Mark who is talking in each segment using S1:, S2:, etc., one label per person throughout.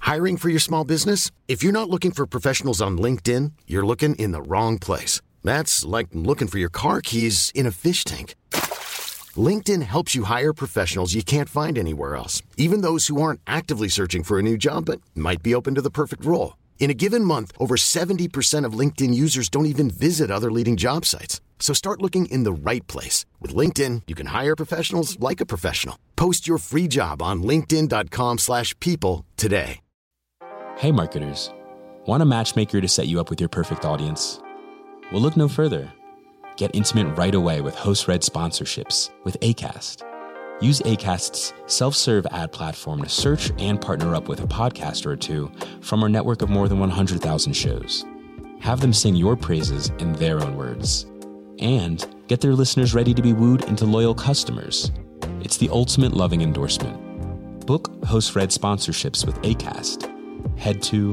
S1: Hiring for your small business? If you're not looking for professionals on LinkedIn, you're looking in the wrong place. That's like looking for your car keys in a fish tank. LinkedIn helps you hire professionals you can't find anywhere else, even those who aren't actively searching for a new job but might be open to the perfect role. In a given month, over 70% of LinkedIn users don't even visit other leading job sites. So start looking in the right place. With LinkedIn, you can hire professionals like a professional. Post your free job on linkedin.com/people today.
S2: Hey marketers, want a matchmaker to set you up with your perfect audience? Well, look no further. Get intimate right away with host-read sponsorships with Acast. Use Acast's self-serve ad platform to search and partner up with a podcaster or two from our network of more than 100,000 shows. Have them sing your praises in their own words. And get their listeners ready to be wooed into loyal customers. It's the ultimate loving endorsement. Book host-read sponsorships with Acast. Head to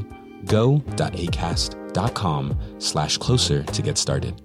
S2: go.acast.com/closer to get started.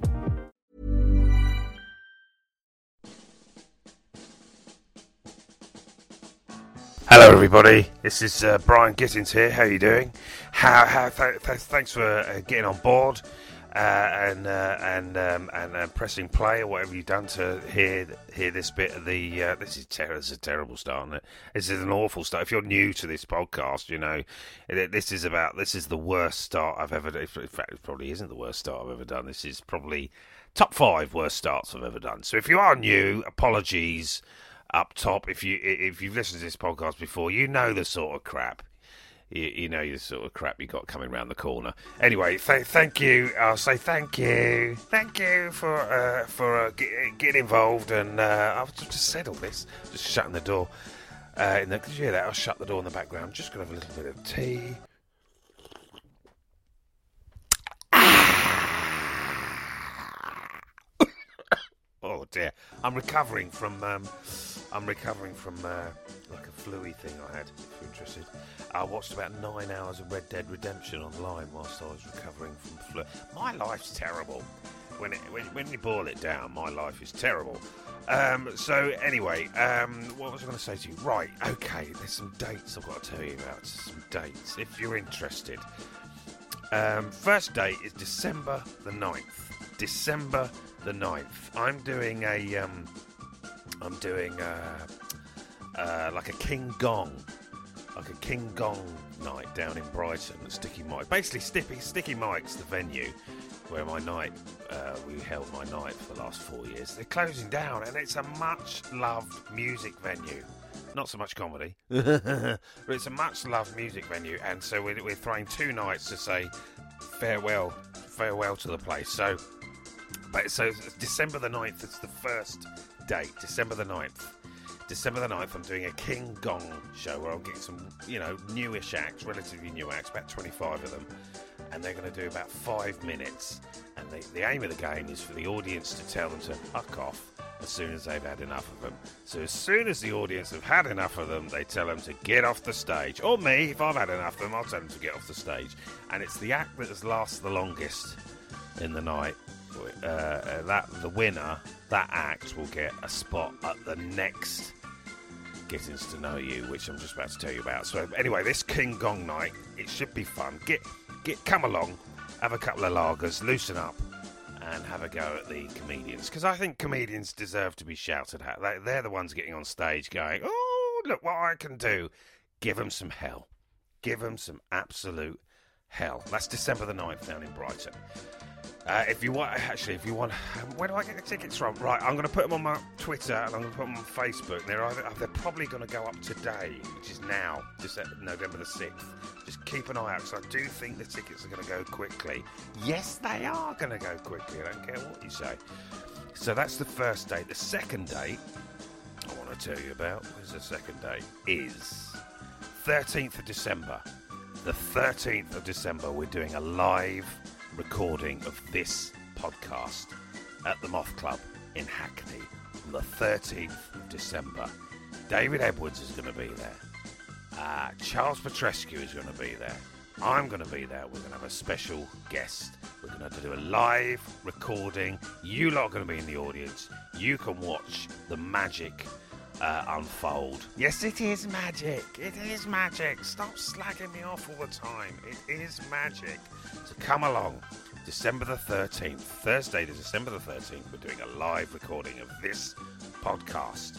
S3: Hello, everybody. This is Brian Gittins here. How are you doing? Thanks for getting on board and pressing play or whatever you've done to hear this bit of the. This is a terrible start, isn't it? This is an awful start. If you're new to this podcast, you know this is the worst start I've ever done. In fact, it probably isn't the worst start I've ever done. This is probably top 5 worst starts I've ever done. So if you are new, apologies. Up top, if you've listened to this podcast before, you know the sort of crap, you know the sort of crap you got coming around the corner. Anyway, thank you. I'll say thank you for getting involved. And I've just said all this, just shutting the door. Did you hear that? I'll shut the door in the background. Just gonna have a little bit of tea. Oh dear, I'm recovering from like a flu-y thing I had, if you're interested. I watched about 9 hours of Red Dead Redemption online whilst I was recovering from flu. My life's terrible. When you boil it down, my life is terrible. So anyway, what was I going to say to you? Right, okay, there's some dates I've got to tell you about. Some dates, if you're interested. First date is December the 9th. December the 9th. I'm doing like a King Gong night down in Brighton at Sticky Mike. Basically, Sticky Mike's the venue where we held my night for the last 4 years. They're closing down, and it's a much-loved music venue. Not so much comedy, but it's a much-loved music venue, and so we're throwing 2 nights to say farewell to the place. So it's December the 9th. It's the first date, December the 9th. December the 9th, I'm doing a King Gong show where I'll get some, newish acts, relatively new acts, about 25 of them, and they're going to do about 5 minutes. And the aim of the game is for the audience to tell them to fuck off as soon as they've had enough of them. So as soon as the audience have had enough of them, they tell them to get off the stage. Or me, if I've had enough of them, I'll tell them to get off the stage. And it's the act that has lasted the longest in the night. The winner, that act, will get a spot at the next Gittins to Know You, which I'm just about to tell you about. So anyway, this King Gong night, it should be fun. Come along, have a couple of lagers, loosen up, and have a go at the comedians. Because I think comedians deserve to be shouted at. They're the ones getting on stage going, oh, look what I can do. Give them some hell. Give them some absolute hell. That's December the 9th down in Brighton. If you want, where do I get the tickets from? Right, I'm going to put them on my Twitter and I'm going to put them on Facebook. They're probably going to go up today, which is now, November the 6th. Just keep an eye out, because I do think the tickets are going to go quickly. Yes, they are going to go quickly. I don't care what you say. So that's the first date. The second date I want to tell you about, is 13th of December. The 13th of December, we're doing a live recording of this podcast at the Moth Club in Hackney on the 13th of December. David Edwards is going to be there. Charles Petrescu is going to be there. I'm going to be there. We're going to have a special guest. We're going to do a live recording. You lot are going to be in the audience. You can watch the magic unfold. Yes, it is magic. It is magic. Stop slagging me off all the time. It is magic. So come along. December the 13th, Thursday, December the 13th, we're doing a live recording of this podcast.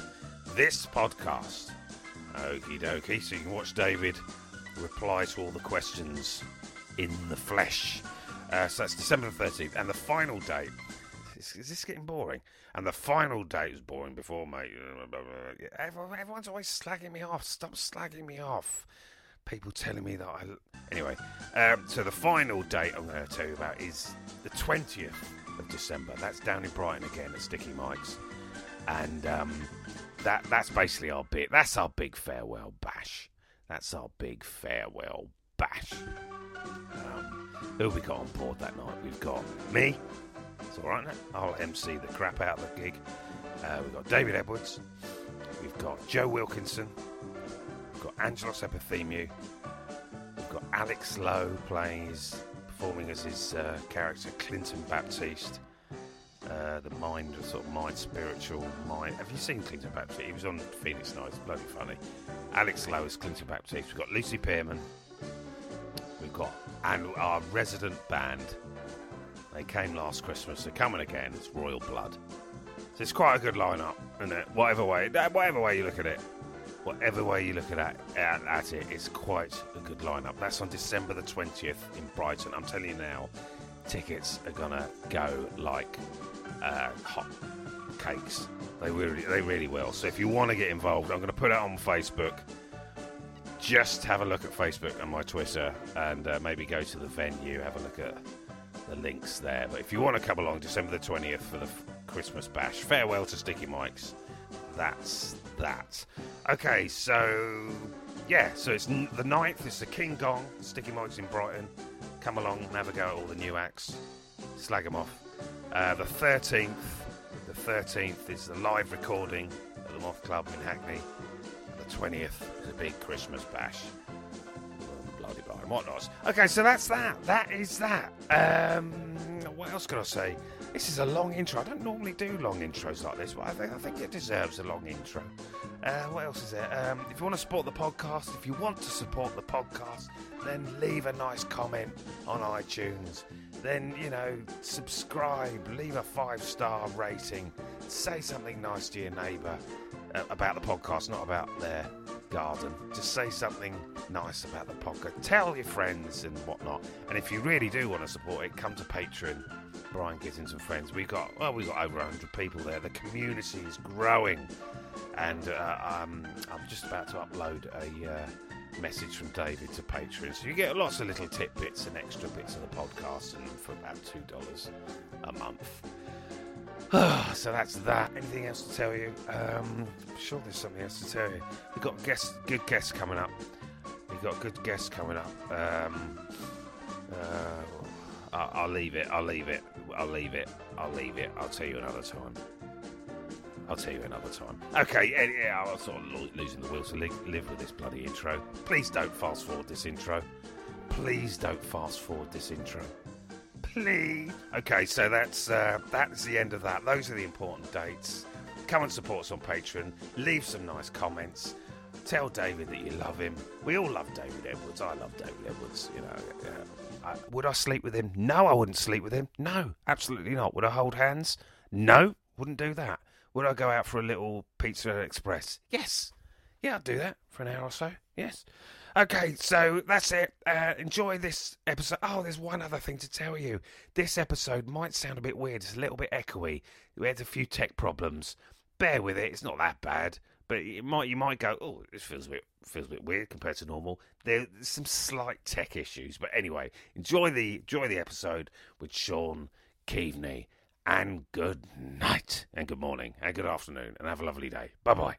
S3: Okie dokie. So you can watch David reply to all the questions in the flesh. So that's December the 13th. And the final date, is this getting boring? And the final date was boring before, mate. Everyone's always slagging me off. Stop slagging me off. People telling me that Anyway, so the final date I'm going to tell you about is the 20th of December. That's down in Brighton again at Sticky Mike's. And that's basically our bit. That's our big farewell bash. Who we got on board that night? We've got me. It's all right, now. I'll MC the crap out of the gig. We've got David Edwards. We've got Joe Wilkinson. We've got Angelos Epithemiou. We've got Alex Lowe performing as his character Clinton Baptiste. The mind spiritual mind. Have you seen Clinton Baptiste? He was on Phoenix Nights. Bloody funny. Alex Lowe is Clinton Baptiste. We've got Lucy Pearman. We've got our resident band. They came last Christmas. They're coming again. It's Royal Blood. So it's quite a good lineup, isn't it? Whatever way you look at it. Whatever way you look at it, it's quite a good lineup. That's on December the 20th in Brighton. I'm telling you now, tickets are gonna go like hot cakes. They really will. So if you want to get involved, I'm going to put it on Facebook. Just have a look at Facebook and my Twitter, and maybe go to the venue. Have a look at the links there. But if you want to come along, December the 20th for the Christmas bash. Farewell to Sticky Mike's. That's that. Okay, so it's the 9th. It's the King Gong, Sticky Mike's in Brighton. Come along and have a go at all the new acts. Slag them off. The 13th is the live recording at the Moth Club in Hackney. The 20th is a big Christmas bash. Bloody bar and whatnot. Okay, so that's that. That is that. What else can I say? This is a long intro. I don't normally do long intros like this, but I think it deserves a long intro. What else is there? If you want to support the podcast, then leave a nice comment on iTunes. Then, subscribe, leave a 5-star rating, say something nice to your neighbour about the podcast, not about their garden. Just say something nice about the podcast. Tell your friends and whatnot. And if you really do want to support it, come to Patreon. Brian Gittins and Friends. We got over 100 people there. The community is growing. And I'm just about to upload a message from David to Patreon. So you get lots of little tidbits and extra bits of the podcast, and for about $2 a month. So that's that. Anything else to tell you? I'm sure there's something else to tell you. We've got good guests coming up. I'll leave it. I'll tell you another time. Okay, yeah, I'm sort of losing the will to live with this bloody intro. Please don't fast forward this intro. Please. Okay, so that's the end of that. Those are the important dates. Come and support us on Patreon. Leave some nice comments. Tell David that you love him. We all love David Edwards. I love David Edwards. Would I sleep with him? No, I wouldn't sleep with him. No, absolutely not. Would I hold hands? No, wouldn't do that. Would I go out for a little Pizza Express? Yes. Yeah, I'd do that for an hour or so. Yes. Okay, so that's it. Enjoy this episode. Oh, there's one other thing to tell you. This episode might sound a bit weird. It's a little bit echoey. We had a few tech problems. Bear with it. It's not that bad. But you might go, oh, this feels a bit weird compared to normal. There's some slight tech issues. But anyway, enjoy the episode with Sean Keaveney. And good night, and good morning, and good afternoon, and have a lovely day. Bye-bye.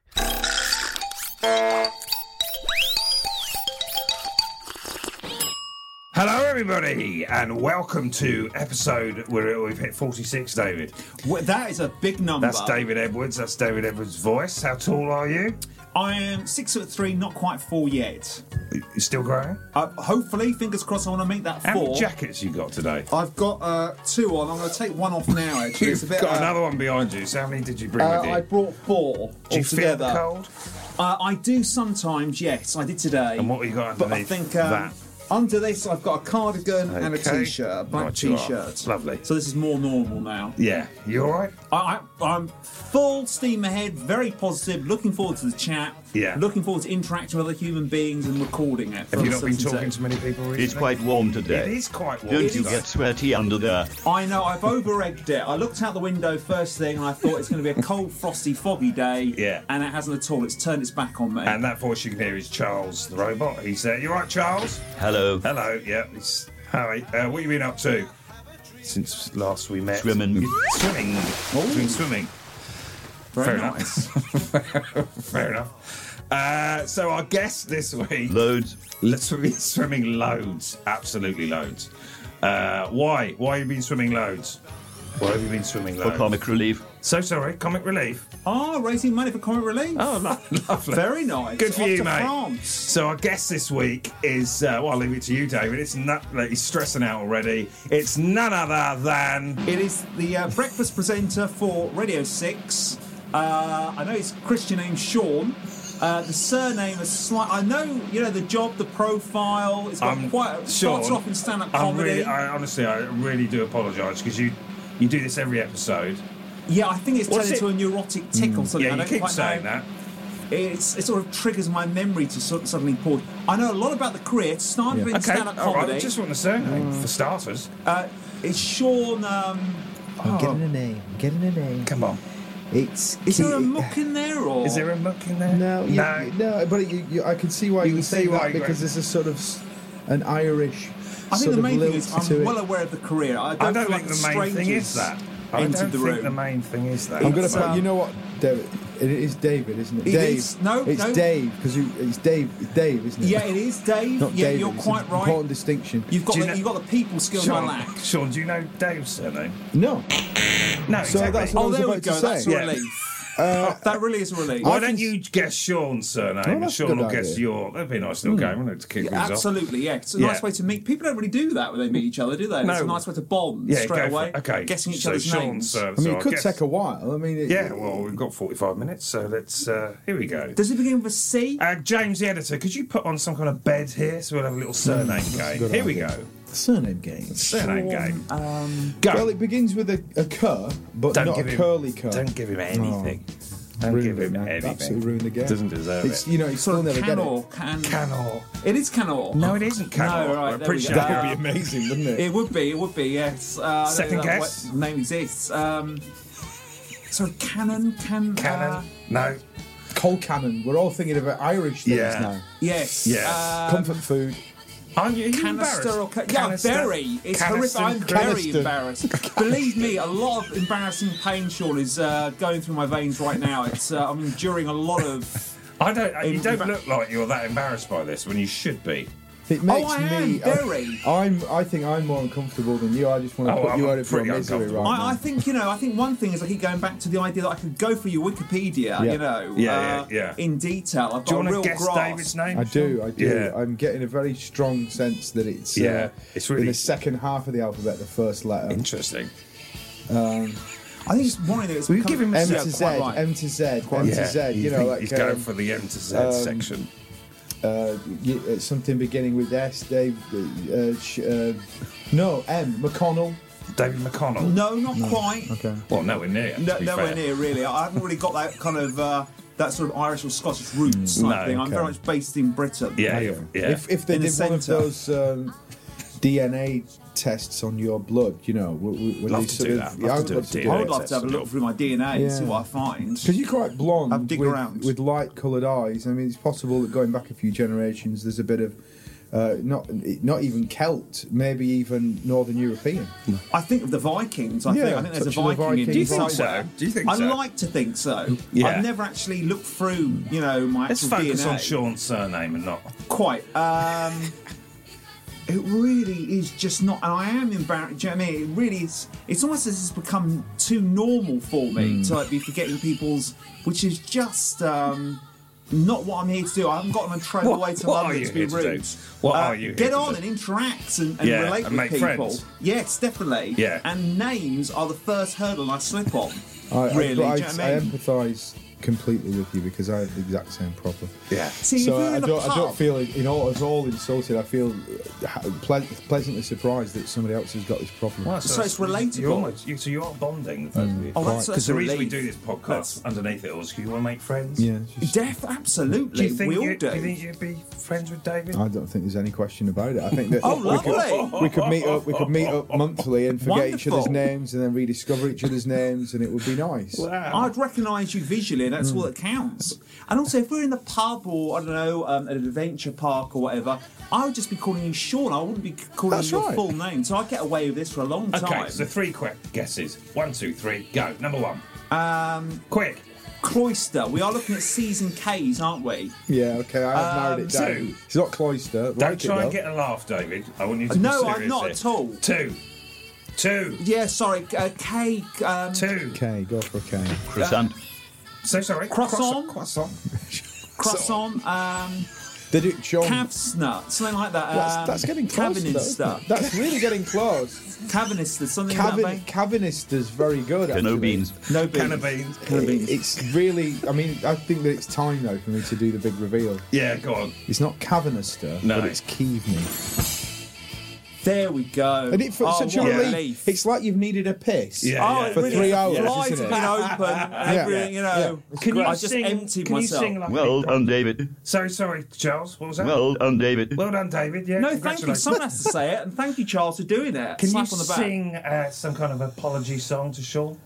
S3: Hello, everybody, and welcome to episode where we've hit 46, David.
S4: Well, that is a big number.
S3: That's David Edwards. That's David Edwards' voice. How tall are you?
S4: I am 6'3", not quite 4 yet.
S3: You still growing?
S4: Hopefully, fingers crossed, I want to make that 4.
S3: How many jackets you got today?
S4: I've got 2 on. I'm going to take one off now, actually. It's a bit,
S3: You've got another one behind you, so how many did you bring with you?
S4: I brought 4
S3: Do you feel
S4: altogether.
S3: cold?
S4: I do sometimes, yes. I did today.
S3: And what have you got
S4: But I
S3: underneath
S4: think
S3: that?
S4: under this, I've got a cardigan and a
S3: Okay.
S4: T-shirt, a black
S3: Right, you are.
S4: T-shirt.
S3: Lovely.
S4: So this is more normal now.
S3: Yeah. You all right?
S4: I'm full steam ahead, very positive, looking forward to the chat.
S3: Yeah.
S4: Looking forward to interacting with other human beings and recording it.
S3: Have you not been talking to many people recently?
S5: It's quite warm today.
S3: It is quite warm.
S5: Don't you get sweaty under there?
S4: I know, I've over-egged it. I looked out the window first thing and I thought it's going to be a cold, frosty, foggy day.
S3: Yeah.
S4: And it hasn't at all. It's turned its back on me.
S3: And that voice you can hear is Charles the robot. He's there. You all right, Charles?
S5: Hello.
S3: Hello. Yeah. It's Harry. What have you been up to since last we met?
S5: Swimming.
S3: Swimming. Been swimming.
S4: Very
S3: Fair
S4: nice.
S3: enough. Fair enough. So our guest this week.
S5: Loads.
S3: Let's be swimming loads. Absolutely loads. Why? Why have you been swimming loads? Why have you been swimming
S5: For
S3: loads?
S5: comic relief.
S3: So sorry, comic relief.
S4: Raising money for comic relief.
S3: Oh, lovely.
S4: Very nice.
S3: Good for
S4: Off
S3: you,
S4: to
S3: mate.
S4: France.
S3: So our guest this week is, well, I'll leave it to you, David. It's he's stressing out already. It's none other than...
S4: It is the breakfast presenter for Radio 6. I know his Christian name's Sean. The surname is slight. I know, the job, the profile. It's got quite. Starts off in stand-up comedy.
S3: Honestly, I really do apologise because you do this every episode.
S4: Yeah, I think it's turned
S3: What's it?
S4: into a neurotic tick or something.
S3: Yeah,
S4: I
S3: you
S4: don't
S3: keep
S4: quite
S3: saying
S4: know.
S3: that.
S4: It sort of triggers my memory to suddenly pause. I know a lot about the career. It started in
S3: Okay,
S4: stand-up
S3: all
S4: comedy.
S3: right. I just want the surname for starters.
S4: It's Sean.
S6: I'm getting a name.
S3: Come on.
S6: It's.
S4: Is there a muck in there, or
S3: Is there a muck in there?
S6: No, no. But I can see why you would say that because there's a sort of an Irish.
S4: I think
S6: sort
S4: the
S6: of
S4: main thing
S6: lilt
S4: is I'm
S6: to it.
S4: well aware of the career. I don't, feel
S3: think
S4: like
S3: the main thing is that. I don't
S4: entered the
S3: think
S4: room.
S3: the main thing is that.
S6: I'm going
S4: It's,
S6: to put. You know what, David? It is David, isn't it?
S4: It
S6: Dave.
S4: is. No,
S6: it's
S4: no.
S6: Dave because it's Dave. It's Dave, isn't it?
S4: Yeah, it is, Dave.
S6: Not
S4: Yeah,
S6: David.
S4: you're
S6: It's
S4: quite
S6: an
S4: right.
S6: Important distinction.
S4: You've got
S3: Do you
S4: the,
S3: know-
S4: you've got the people skills I lack.
S3: Sean, do you know Dave's surname?
S6: No.
S3: No,
S6: So
S3: exactly.
S6: that's what I was
S4: There we
S6: about
S4: go.
S6: to say.
S4: That's a
S3: Yeah.
S4: relief. That really is a relief.
S3: Why
S6: I
S3: don't
S6: can
S3: you guess Sean's surname
S6: Oh,
S3: and
S6: that's a
S3: Sean
S6: good
S3: will guess
S6: idea.
S3: your... That'd be a nice little game, wouldn't it, to kick things off?
S4: Absolutely, yeah. It's a
S3: Yeah.
S4: nice way to meet. People don't really do that when they meet each other, do they?
S3: No.
S4: It's a nice way to bond
S3: Yeah,
S4: straight
S3: go for
S4: away.
S3: it. Okay.
S4: Guessing each
S3: so
S4: other's
S3: Sean's
S4: names.
S3: surname.
S6: I mean,
S3: so
S6: it could
S3: guess-
S6: take a while. I mean,
S3: Yeah, well, we've got 45 minutes, so let's... here we go.
S4: Does it begin with a C?
S3: James, the editor, could you put on some kind of bed here so we'll have a little surname game?
S6: good
S3: Here we
S6: idea.
S3: go.
S6: surname game.
S3: Surname game. Go.
S6: Well, it begins with a cur, but
S3: Don't
S6: not
S3: give
S6: a
S3: him-
S6: curly cur.
S3: Don't give him anything. Don't
S6: Ruined
S3: give
S6: it,
S3: him
S6: man.
S3: anything.
S6: Absolutely ruined the game.
S3: Doesn't deserve
S6: It's,
S3: it.
S6: he's still never get it.
S3: Canor.
S4: It is Canor.
S3: No, it isn't Canor.
S4: No, right,
S3: I
S4: there we
S3: appreciate
S4: go.
S3: it.
S6: That would be amazing, wouldn't it?
S4: It would be, yes.
S3: Second
S4: that
S3: guess?
S4: name exists. So Cannon.
S3: Cannon. No.
S6: Coal cannon. We're all thinking about Irish things
S3: Yeah.
S6: now.
S4: Yes.
S3: Yes.
S6: Comfort food.
S3: Aren't you
S4: Canister or
S3: embarrassed?
S4: yeah,
S3: Canister?
S4: very. It's
S3: Canister,
S4: horrific. I'm
S6: Canister.
S4: very embarrassed. Believe me, a lot of embarrassing pain, Sean, is going through my veins right now. It's I'm enduring a lot of.
S3: You don't look like you're that embarrassed by this when you should be.
S6: It makes
S4: I am
S6: me.
S4: very.
S6: I think I'm more uncomfortable than you. I just want to put you
S3: I'm
S6: out of your
S3: pretty
S6: misery right
S3: uncomfortable.
S6: now.
S4: I think I think one thing is I keep going back to the idea that I could go through your Wikipedia,
S6: Yeah.
S3: Yeah.
S4: in detail. I've
S3: Do you
S4: got a
S3: want
S4: real
S3: to guess
S4: grasp.
S3: David's name?
S6: I do.
S3: Yeah.
S6: I'm getting a very strong sense that it's
S3: Yeah, it's really-
S6: in the second half of the alphabet, the first letter.
S3: Interesting.
S4: I think it's one of those.
S3: Will you give him a
S6: M
S3: Yeah,
S6: to Z,
S4: quite right.
S6: M to Z, M to Z. You know,
S3: think
S6: like
S3: he's going for the M to Z section.
S6: something beginning with S. Dave. No, M. McConnell.
S3: David McConnell.
S4: No, not quite.
S6: Okay.
S3: Well, nowhere near.
S4: No,
S3: to be
S4: nowhere
S3: fair.
S4: near, really. I haven't really got that kind of that sort of Irish or Scottish roots type
S3: No,
S4: thing. I'm
S6: okay.
S4: very much based in Britain.
S3: Yeah, yeah.
S6: If they
S4: In the
S6: did one of
S4: centre.
S6: those DNA tests on your blood, when
S3: Love
S6: they
S3: to
S6: sort
S3: do
S6: of,
S3: that.
S6: yeah,
S3: Love
S6: I
S3: to do
S6: would
S3: a
S6: to
S3: DNA
S4: I would love to have a
S3: test.
S4: look through my DNA and see
S6: Yeah.
S4: what I find.
S6: Because you're quite blonde
S4: Have a dig around.
S6: with light-coloured eyes. I mean, it's possible that going back a few generations, there's a bit of not even Celt, maybe even Northern European.
S4: I think of the Vikings. I
S6: Yeah,
S4: think there's a
S6: touch of the
S4: Viking in
S6: Vikings. Do you
S3: think so?
S4: somewhere.
S3: Do you think
S4: I
S3: so?
S4: like to think so.
S3: Yeah.
S4: I've never actually looked through, my
S3: Let's
S4: actual
S3: focus
S4: DNA.
S3: on Sean's surname and not.
S4: Quite. It really is just not, and I am embarrassed. Do you know what I mean? It really is. It's almost as if it's become too normal for me to be forgetting people's, which is just. not what I'm here to do. I haven't got on a train away to
S3: what are
S4: London
S3: you
S4: to be
S3: here to do?
S4: rude.
S3: What are you here
S4: Get
S3: to
S4: on
S3: do?
S4: and interact and
S3: Yeah,
S4: relate
S3: and
S4: with
S3: make
S4: people.
S3: friends.
S4: Yes, definitely.
S3: Yeah.
S4: And names are the first hurdle I slip on.
S6: I
S4: really, do you know
S6: I
S4: what I mean?
S6: empathise completely with you because I have the exact same problem.
S3: Yeah.
S4: See,
S6: So
S4: if you're
S6: I
S4: in the
S6: don't
S4: pub,
S6: feel at all insulted. I feel pleasantly surprised that somebody else has got this problem.
S3: Well,
S4: So it's relatable.
S3: So you're bonding, the both of you.
S4: Oh, that's
S3: Because the
S4: a
S3: reason we
S4: relief.
S3: do this podcast underneath it all is you want to make friends.
S6: Yeah, it's just-
S4: Absolutely.
S3: Do you think
S4: we all
S3: you,
S4: do.
S3: do you think you'd be friends with David?
S6: I don't think there's any question about it. I think that
S4: Oh, lovely.
S6: we could meet up. We could meet up monthly and forget each other's
S4: Wonderful.
S6: names and then rediscover each other's names, and it would be nice.
S4: I'd recognise you visually, and that's all that counts. And also, if we're in the pub or, I don't know, at an adventure park or whatever, I would just be calling you Sean. I wouldn't be calling
S6: That's
S4: you your
S6: right.
S4: full name. So I'd get away with this for a long time.
S3: Okay, so 3 quick guesses. 1, 2, 3, go. Number 1. Quick.
S4: Cloister. We are looking at C's and K's, aren't we?
S6: Yeah, okay, I have narrowed it down.
S3: two.
S6: It's not cloister.
S3: Don't try and get a laugh, David. I want you to be
S4: No,
S3: serious
S4: I'm not
S3: here.
S4: at all.
S3: 2.
S4: Yeah, sorry. K.
S3: 2.
S6: K, go for a K.
S5: Croissant.
S3: So sorry.
S4: Croissant.
S3: Croissant.
S4: Croissant.
S6: They do Sean.
S4: Cavsnut. Something like that.
S6: That's getting close.
S4: Cavinister.
S6: That's really getting close.
S4: Cavinister. Something like that.
S6: Cavinister's very good.
S5: No
S6: actually.
S5: beans.
S4: No
S3: Can of
S4: beans.
S3: beans.
S6: It's really. I mean, I think that it's time now for me to do the big reveal.
S3: Yeah, go on.
S6: It's not Cavinister,
S3: No.
S6: but it's Keaveney.
S4: There we go.
S6: And it for such a
S4: what
S6: relief. It's like you've needed a piss
S3: Yeah,
S4: Oh,
S3: yeah.
S4: it
S6: for
S4: really
S6: 3
S4: is.
S6: hours,
S4: Flies
S6: isn't
S4: have
S6: it?
S4: been open. Everything, you know.
S3: Can you
S4: I just
S3: sing,
S4: emptied
S3: can
S4: myself.
S3: you sing like
S5: Well done, David.
S3: Sorry, Charles. What was that?
S5: Well done, David.
S3: Well done, David. Yeah,
S4: No, thank you.
S3: congratulations.
S4: Someone has to say it, and thank you, Charles, for doing it.
S3: Can
S4: Slap
S3: you
S4: on the back.
S3: sing some kind of apology song to Sean?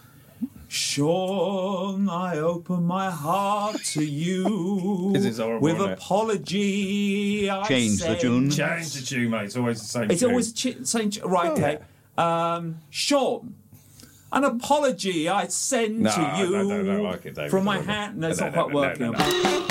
S4: Sean, I open my heart to you.
S3: This is horrible,
S4: with
S3: isn't it?
S4: apology. I
S5: Change the
S4: send-
S5: tune.
S3: Change the tune, mate. It's always the same
S4: It's
S3: tune.
S4: always same. Right, okay. Sean, an apology I send
S3: No,
S4: to
S3: I
S4: you
S3: don't like it, David.
S4: from my
S3: No, no,
S4: hand. No, it's
S3: no,
S4: not
S3: no,
S4: quite
S3: no,
S4: working.
S3: no.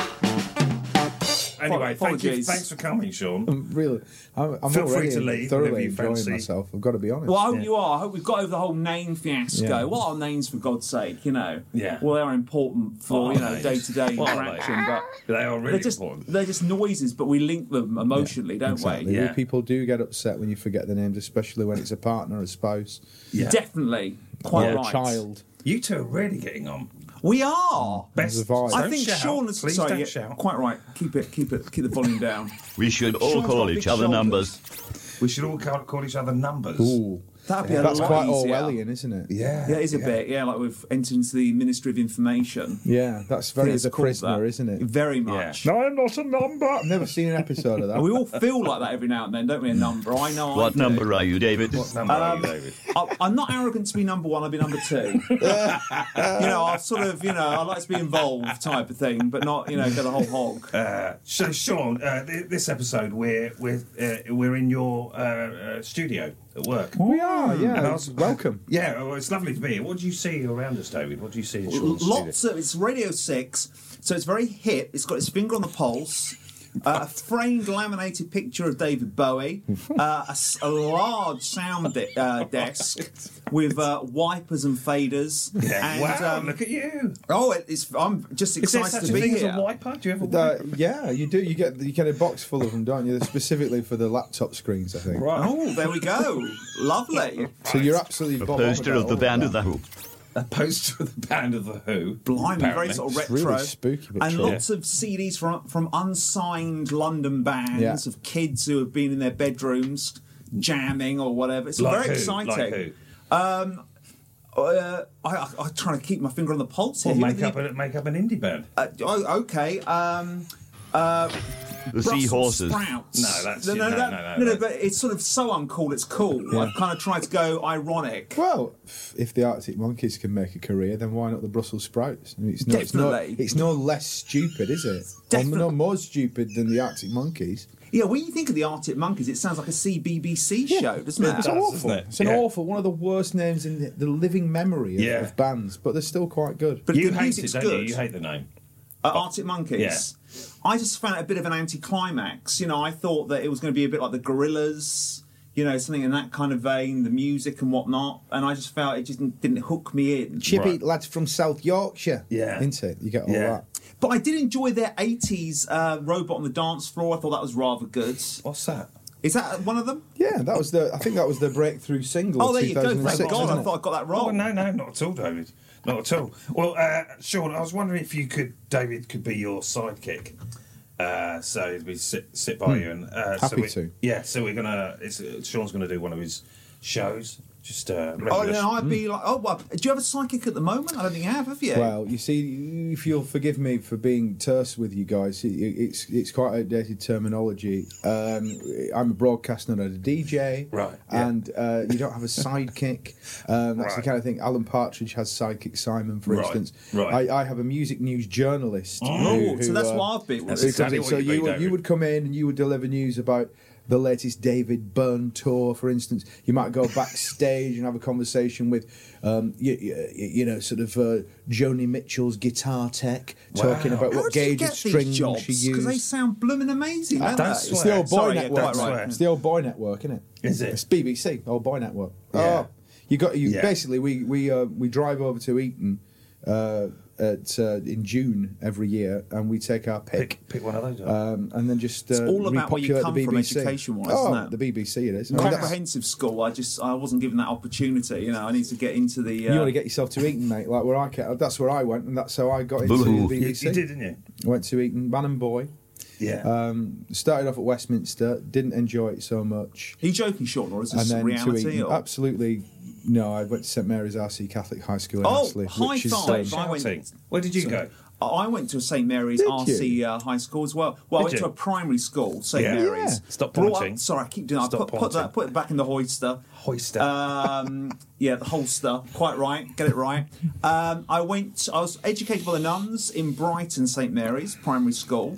S3: Anyway, thank you.
S4: Apologies.
S3: Thanks for coming, Sean.
S6: Really, I'm
S3: Feel free
S6: already
S3: to leave whenever
S6: thoroughly
S3: you
S6: enjoying
S3: fancy.
S6: myself. I've got to be honest.
S4: Well, I hope you are. I hope we've got over the whole name fiasco.
S6: Yeah.
S4: What are names, for God's sake? You know.
S3: Yeah.
S4: Well, they are important for
S3: What are names?
S4: day-to-day
S3: What are they?
S4: interaction, but
S3: They are really
S4: they're just
S3: important.
S4: they're just noises, but we link them emotionally, don't
S6: Exactly.
S4: we?
S3: Yeah.
S6: People do get upset when you forget the names, especially when it's a partner, a spouse,
S3: Yeah.
S4: Definitely. Quite
S6: or
S4: right.
S6: a child.
S3: You two are really getting on.
S4: We are.
S3: Best.
S6: There's a vibe.
S4: I
S3: Don't
S4: think
S3: shout.
S4: Sean is
S3: Please
S4: sorry,
S3: don't
S4: yeah,
S3: shout.
S4: quite right. Keep the volume down.
S5: We should all
S4: Sean's
S5: call
S4: got
S5: each
S4: big
S5: other
S4: shoulders.
S5: numbers.
S3: We should all call each other numbers.
S6: Ooh,
S4: That'd be a
S6: that's
S4: lot
S6: quite
S4: easier.
S6: Orwellian, isn't it?
S3: Yeah.
S4: Yeah, it is a bit. Yeah, like we've entered into the Ministry of Information.
S6: Yeah, that's very
S4: It's
S6: The
S4: called
S6: Prisoner,
S4: that.
S6: isn't it?
S4: Very much.
S6: No, I'm not a number. I've never seen an episode of that.
S4: We all feel like that every now and then, don't we? A number. I know.
S5: What
S4: I do.
S5: number are you, David?
S3: What number are you, David?
S4: I'm not arrogant to be number one. I'll be number two. I'll sort of, I like to be involved, type of thing, but not, go the whole hog.
S3: So, Sean, this episode we're in your studio at work.
S6: We are, yeah.
S3: And I was-
S6: Welcome.
S3: Yeah, well, it's lovely to be here. What do you see around us, David? What do you see in Sean's
S4: Lots of. It's Radio 6, so it's very hip. It's got its finger on the pulse. A framed laminated picture of David Bowie, a large sound desk with wipers and faders.
S3: Yeah.
S4: And,
S3: Wow, look at you.
S4: I'm just
S3: Is there
S4: excited
S3: such
S4: to
S3: a
S4: be
S3: thing
S4: here.
S3: as a wiper? Do you have a wiper?
S6: Yeah, you do. You get a box full of them, don't you? They're specifically for the laptop screens, I think.
S3: Right.
S4: Oh, there we go. Lovely.
S6: So you're absolutely
S5: A
S6: bob on
S5: poster
S6: about
S5: of the
S6: all
S5: band
S6: that.
S5: of the Who.
S3: A poster of the band of the Who.
S4: Blimey, very
S3: apparently.
S4: sort of
S6: It's
S4: retro.
S6: really spooky, but
S4: and
S6: true.
S4: lots of CDs from unsigned London bands
S6: Yeah.
S4: of kids who have been in their bedrooms jamming or whatever. It's very
S3: who?
S4: exciting.
S3: Like who?
S4: I try to keep my finger on the pulse here.
S3: Or
S4: Who are
S3: make up an indie band.
S4: okay.
S5: The
S4: Brussels
S5: Seahorses.
S4: Sprouts.
S3: No, that's-
S4: no, but it's sort of so uncool. It's cool. I've kind of tried to go ironic.
S6: Well, if the Arctic Monkeys can make a career, then why not the Brussels Sprouts? I mean,
S4: Definitely.
S6: It's no less stupid, is it?
S4: Definitely.
S6: Or no more stupid than the Arctic Monkeys.
S4: Yeah, when you think of the Arctic Monkeys, it sounds like a CBBC show, doesn't it?
S6: It's
S3: does,
S6: awful.
S3: doesn't it?
S6: It's an
S3: Yeah.
S6: awful, one of the worst names in the living memory
S3: Yeah.
S6: of bands, but they're still quite good.
S4: But
S3: You
S4: the
S3: hate it,
S4: music's
S3: don't
S4: good.
S3: you? You hate the name.
S4: Arctic Monkeys.
S3: Yeah.
S4: I just found it a bit of an anticlimax. I thought that it was going to be a bit like the Gorillaz. something in that kind of vein, the music and whatnot. And I just felt it just didn't hook me in.
S6: Chippy lads from South Yorkshire.
S3: Yeah.
S6: Isn't it? You get all that.
S4: But I did enjoy their 80s Robot on the Dance Floor. I thought that was rather good.
S3: What's that?
S4: Is that one of them?
S6: Yeah, I think that was their breakthrough single.
S4: Oh, there you go.
S6: 2006,
S4: Thank God,
S6: wasn't
S4: I thought I got that
S3: Oh,
S4: wrong.
S3: no, not at all, David. Not at all. Well, Sean, I was wondering if David could be your sidekick. So we sit by you and
S6: Happy to.
S3: Yeah, so we're gonna. Sean's gonna do one of his shows. Just
S4: Oh, no, I'd be like, well, do you have a psychic at the moment? I don't think you have you?
S6: Well, you see, if you'll forgive me for being terse with you guys, it's quite outdated terminology. I'm a broadcaster, not a DJ.
S3: Right, yeah.
S6: And you don't have a sidekick. That's the kind of thing. Alan Partridge has sidekick Simon, for instance.
S3: Right.
S6: I have a music news journalist.
S4: Oh, so that's what I've been.
S3: That's
S6: who
S3: exactly
S6: comes
S3: what
S6: in. So
S3: you'd be,
S6: you
S3: David.
S6: would come in and you would deliver news about the latest David Byrne tour, for instance. You might go backstage and have a conversation with, sort of Joni Mitchell's guitar tech, talking about
S4: How
S6: what
S4: do you
S6: gauge
S4: get
S6: of string
S4: these jobs?
S6: she
S4: Because they
S6: used.
S4: sound blooming amazing, don't
S3: don't
S4: they?
S3: swear.
S6: It's the old boy
S4: Sorry, yeah,
S6: network.
S4: quite right.
S6: It's the old boy network, isn't it?
S3: Is it?
S6: It's BBC, old boy network.
S3: Yeah.
S6: Oh, you
S3: Yeah.
S6: basically we drive over to Eton in June every year, and we take our pick.
S3: pick one of those up.
S6: And then just
S4: It's all about where you
S6: repopulate
S4: come
S6: the
S4: from
S6: BBC.
S4: education-wise,
S6: oh,
S4: isn't it?
S6: the BBC it is. I mean, that's-
S4: Comprehensive school, I wasn't given that opportunity. I need to get into the.
S6: you want to get yourself to Eton, mate. Like where that's where I went, and that's how I got into
S5: Boo-hoo.
S6: the
S3: you
S6: BBC.
S3: did, didn't you?
S6: I went to Eton, man and boy.
S3: Yeah.
S6: Started off at Westminster, didn't enjoy it so much,
S4: Are you joking, Sean, or is
S6: and
S4: this
S6: then to
S4: reality?
S6: Eton.
S4: Or?
S6: Absolutely, no. I went to St Mary's RC Catholic High School in
S4: Oh,
S6: Astley,
S4: high
S6: which is
S4: five. I
S3: Shouting.
S4: went-
S3: Where did you go?
S4: I went to St Mary's
S6: Did
S4: RC
S6: you?
S4: High School as well. Well, I
S3: Did
S4: went to
S3: you?
S4: a primary school, St
S3: Yeah.
S4: Mary's.
S6: Yeah.
S3: Stop
S4: Brought
S3: pointing.
S4: Up, sorry, I keep doing that.
S3: Stop pointing.
S4: Put it back in the hoister.
S3: Hoister.
S4: Yeah, the holster. Quite right. Get it right. I was educated by the nuns in Brighton, St Mary's Primary School.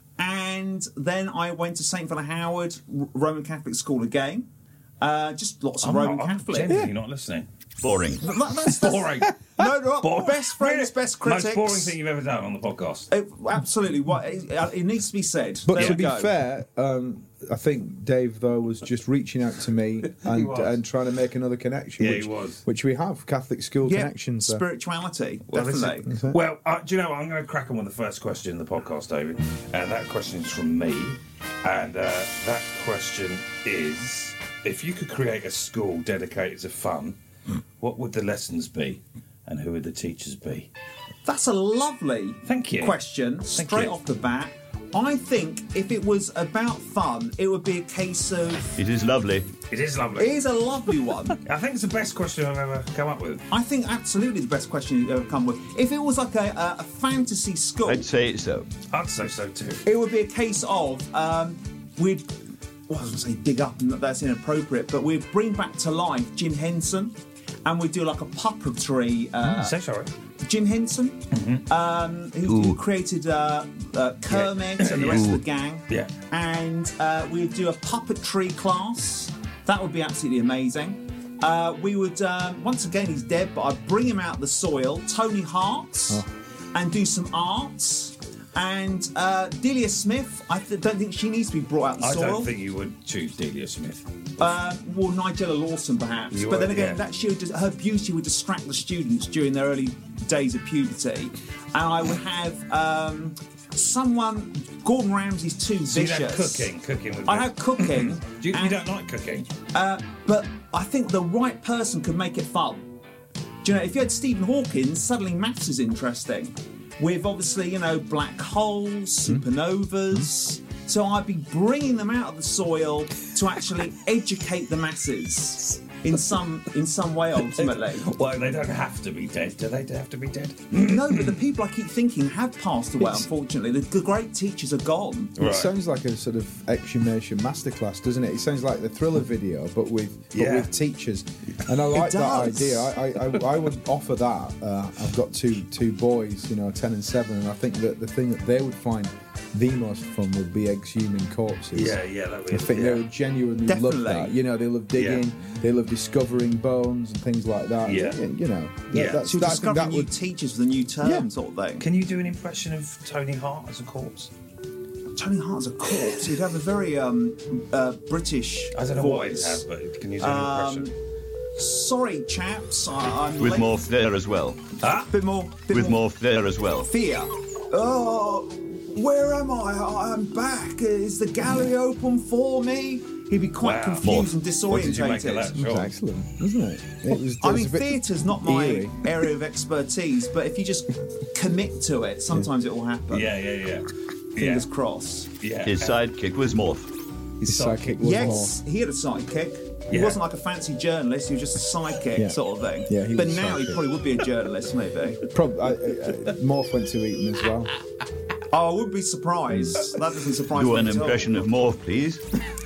S4: And then I went to St Vanna Howard Roman Catholic School again. Just lots of Roman
S3: I'm
S4: Catholic.
S3: genuinely not listening.
S5: Boring.
S4: That's
S3: Boring.
S4: No,
S3: Boring.
S4: best friends, best critics.
S3: Most boring thing you've ever done on the podcast.
S4: Absolutely. It needs to be said.
S6: But
S4: There
S6: to
S4: we
S6: be
S4: go.
S6: fair, I think Dave though was just reaching out to me
S3: was.
S6: and trying to make another connection.
S3: Yeah,
S6: which,
S3: he was.
S6: Which we have Catholic school
S4: Yeah,
S6: connections. There.
S4: spirituality,
S3: This
S4: definitely.
S3: is- well, do you know what? I'm going to crack on with the first question in the podcast, David. And that question is from me. And that question is, if you could create a school dedicated to fun, what would the lessons be? And who would the teachers be?
S4: That's a lovely
S3: Thank you.
S4: question,
S3: Thank
S4: straight
S3: you.
S4: off the bat. I think if it was about fun, it would be a case of...
S5: It is lovely.
S3: It is
S4: It
S3: lovely.
S4: is a lovely one.
S3: I think it's the best question I've ever come up with.
S4: I think absolutely the best question you've ever come with. If it was like a fantasy school,
S5: I'd say so.
S3: I'd say so too.
S4: it would be a case of we'd... Well, I was going to say dig up, and that's inappropriate, but we'd bring back to life Jim Henson, and we'd do like a puppetry...
S3: So sorry.
S4: Jim Henson, who created Kermit and the rest of the gang.
S3: Yeah.
S4: And we'd do a puppetry class. That would be absolutely amazing. We would, once again, he's dead, but I'd bring him out the soil, Tony Hart, and do some arts. And Delia Smith, don't think she needs to be brought out the
S3: I
S4: soil.
S3: don't think you would choose Delia Smith.
S4: Well, Nigella Lawson, perhaps.
S3: You
S4: But then
S3: would,
S4: again,
S3: yeah.
S4: her beauty would distract the students during their early days of puberty. And I would have someone, Gordon Ramsay's too
S3: So you'd
S4: vicious.
S3: have cooking would be.
S4: I'd have cooking.
S3: You
S4: and-
S3: don't like cooking?
S4: but I think the right person could make it fun. Do you know, if you had Stephen Hawking, suddenly maths is interesting. With obviously, black holes, supernovas. So I'd be bringing them out of the soil to actually educate the masses in some way, ultimately.
S3: Well, they don't have to be dead. Do they have to be dead?
S4: No, but the people I keep thinking have passed away, unfortunately. The great teachers are gone.
S6: It sounds like a sort of exhumation masterclass, doesn't it? It sounds like the Thriller video, but with teachers. And I like that
S4: does.
S6: idea. I would offer that. I've got two boys, 10 and 7, and I think that the thing that they would find the most fun would be exhuming corpses.
S3: Yeah, that would.
S6: I think they would genuinely
S4: Definitely.
S6: love that. They love digging, they love discovering bones and things like that.
S3: Yeah.
S6: That's,
S4: So
S6: I think
S4: discovering
S6: that
S4: new
S6: would.
S4: teachers with a new term
S6: Yeah.
S4: sort of thing.
S3: Can you do an impression of Tony Hart as a corpse?
S4: Tony Hart's a corpse. He'd have a very British
S3: I don't know
S4: voice.
S3: what it has, but it can use any impression.
S4: Sorry, chaps. I'm
S5: With
S4: late.
S5: more flair as well.
S4: Bit more.
S5: With more flair as well.
S4: fear. Oh, where am I? I'm back. Is the gallery open for me? He'd be quite
S3: Wow.
S4: confused and
S3: What did you make of
S4: disorientated.
S3: that,
S6: It was
S3: Sean?
S6: excellent, wasn't it? It was.
S4: I
S6: it was
S4: mean,
S6: a bit
S4: theatre's not my
S6: eerie.
S4: area of expertise, but if you just commit to it, sometimes it will happen.
S3: Yeah.
S4: Fingers crossed.
S3: Yeah.
S5: His sidekick was Morph.
S6: His sidekick was
S4: Yes, he had a sidekick. He
S3: Yeah.
S4: wasn't like a fancy journalist, he was just a sidekick
S6: Yeah.
S4: sort of thing.
S6: Yeah, he
S4: but
S6: was a
S4: now he
S6: sidekick.
S4: probably would be a journalist, maybe.
S6: Morph went to Eton as well.
S4: Oh, I wouldn't be surprised. That doesn't surprise
S5: Do
S4: me
S5: an
S4: at all.
S5: impression of Morph, please.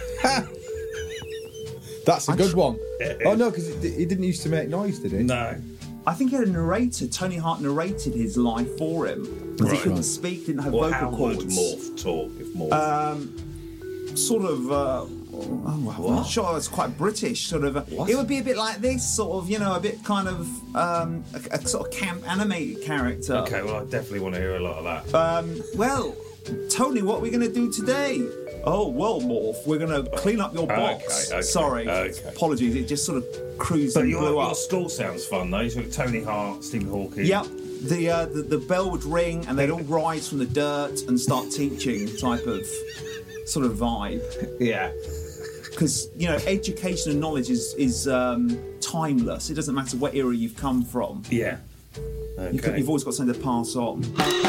S6: That's a good one. Oh no, because he didn't used to make noise, did he?
S3: No.
S4: I think he had a narrator. Tony Hart narrated his life for him. Because he
S3: Right.
S4: couldn't speak, didn't have
S3: Well,
S4: vocal
S3: how
S4: cords.
S3: would Morph talk if Morph...
S4: Sort of, I'm not sure, it's quite British, sort of. It would be a bit like this, sort of, a bit kind of, a sort of camp animated character.
S3: Okay, well, I definitely want to hear a lot of that.
S4: Well, Tony, what are we going to do today? Oh, well, Morph, we're going to clean up your box.
S3: okay,
S4: Sorry,
S3: okay.
S4: apologies, it just sort of cruised
S3: But
S4: and
S3: your
S4: blew up.
S3: school sounds fun, though. You've got Tony Hart, Stephen Hawking.
S4: Yep. The bell would ring and they'd all rise from the dirt and start teaching type of sort of vibe.
S3: Yeah.
S4: Because, education and knowledge is timeless. It doesn't matter what era you've come from.
S3: Yeah. Okay.
S4: You've always got something to pass on.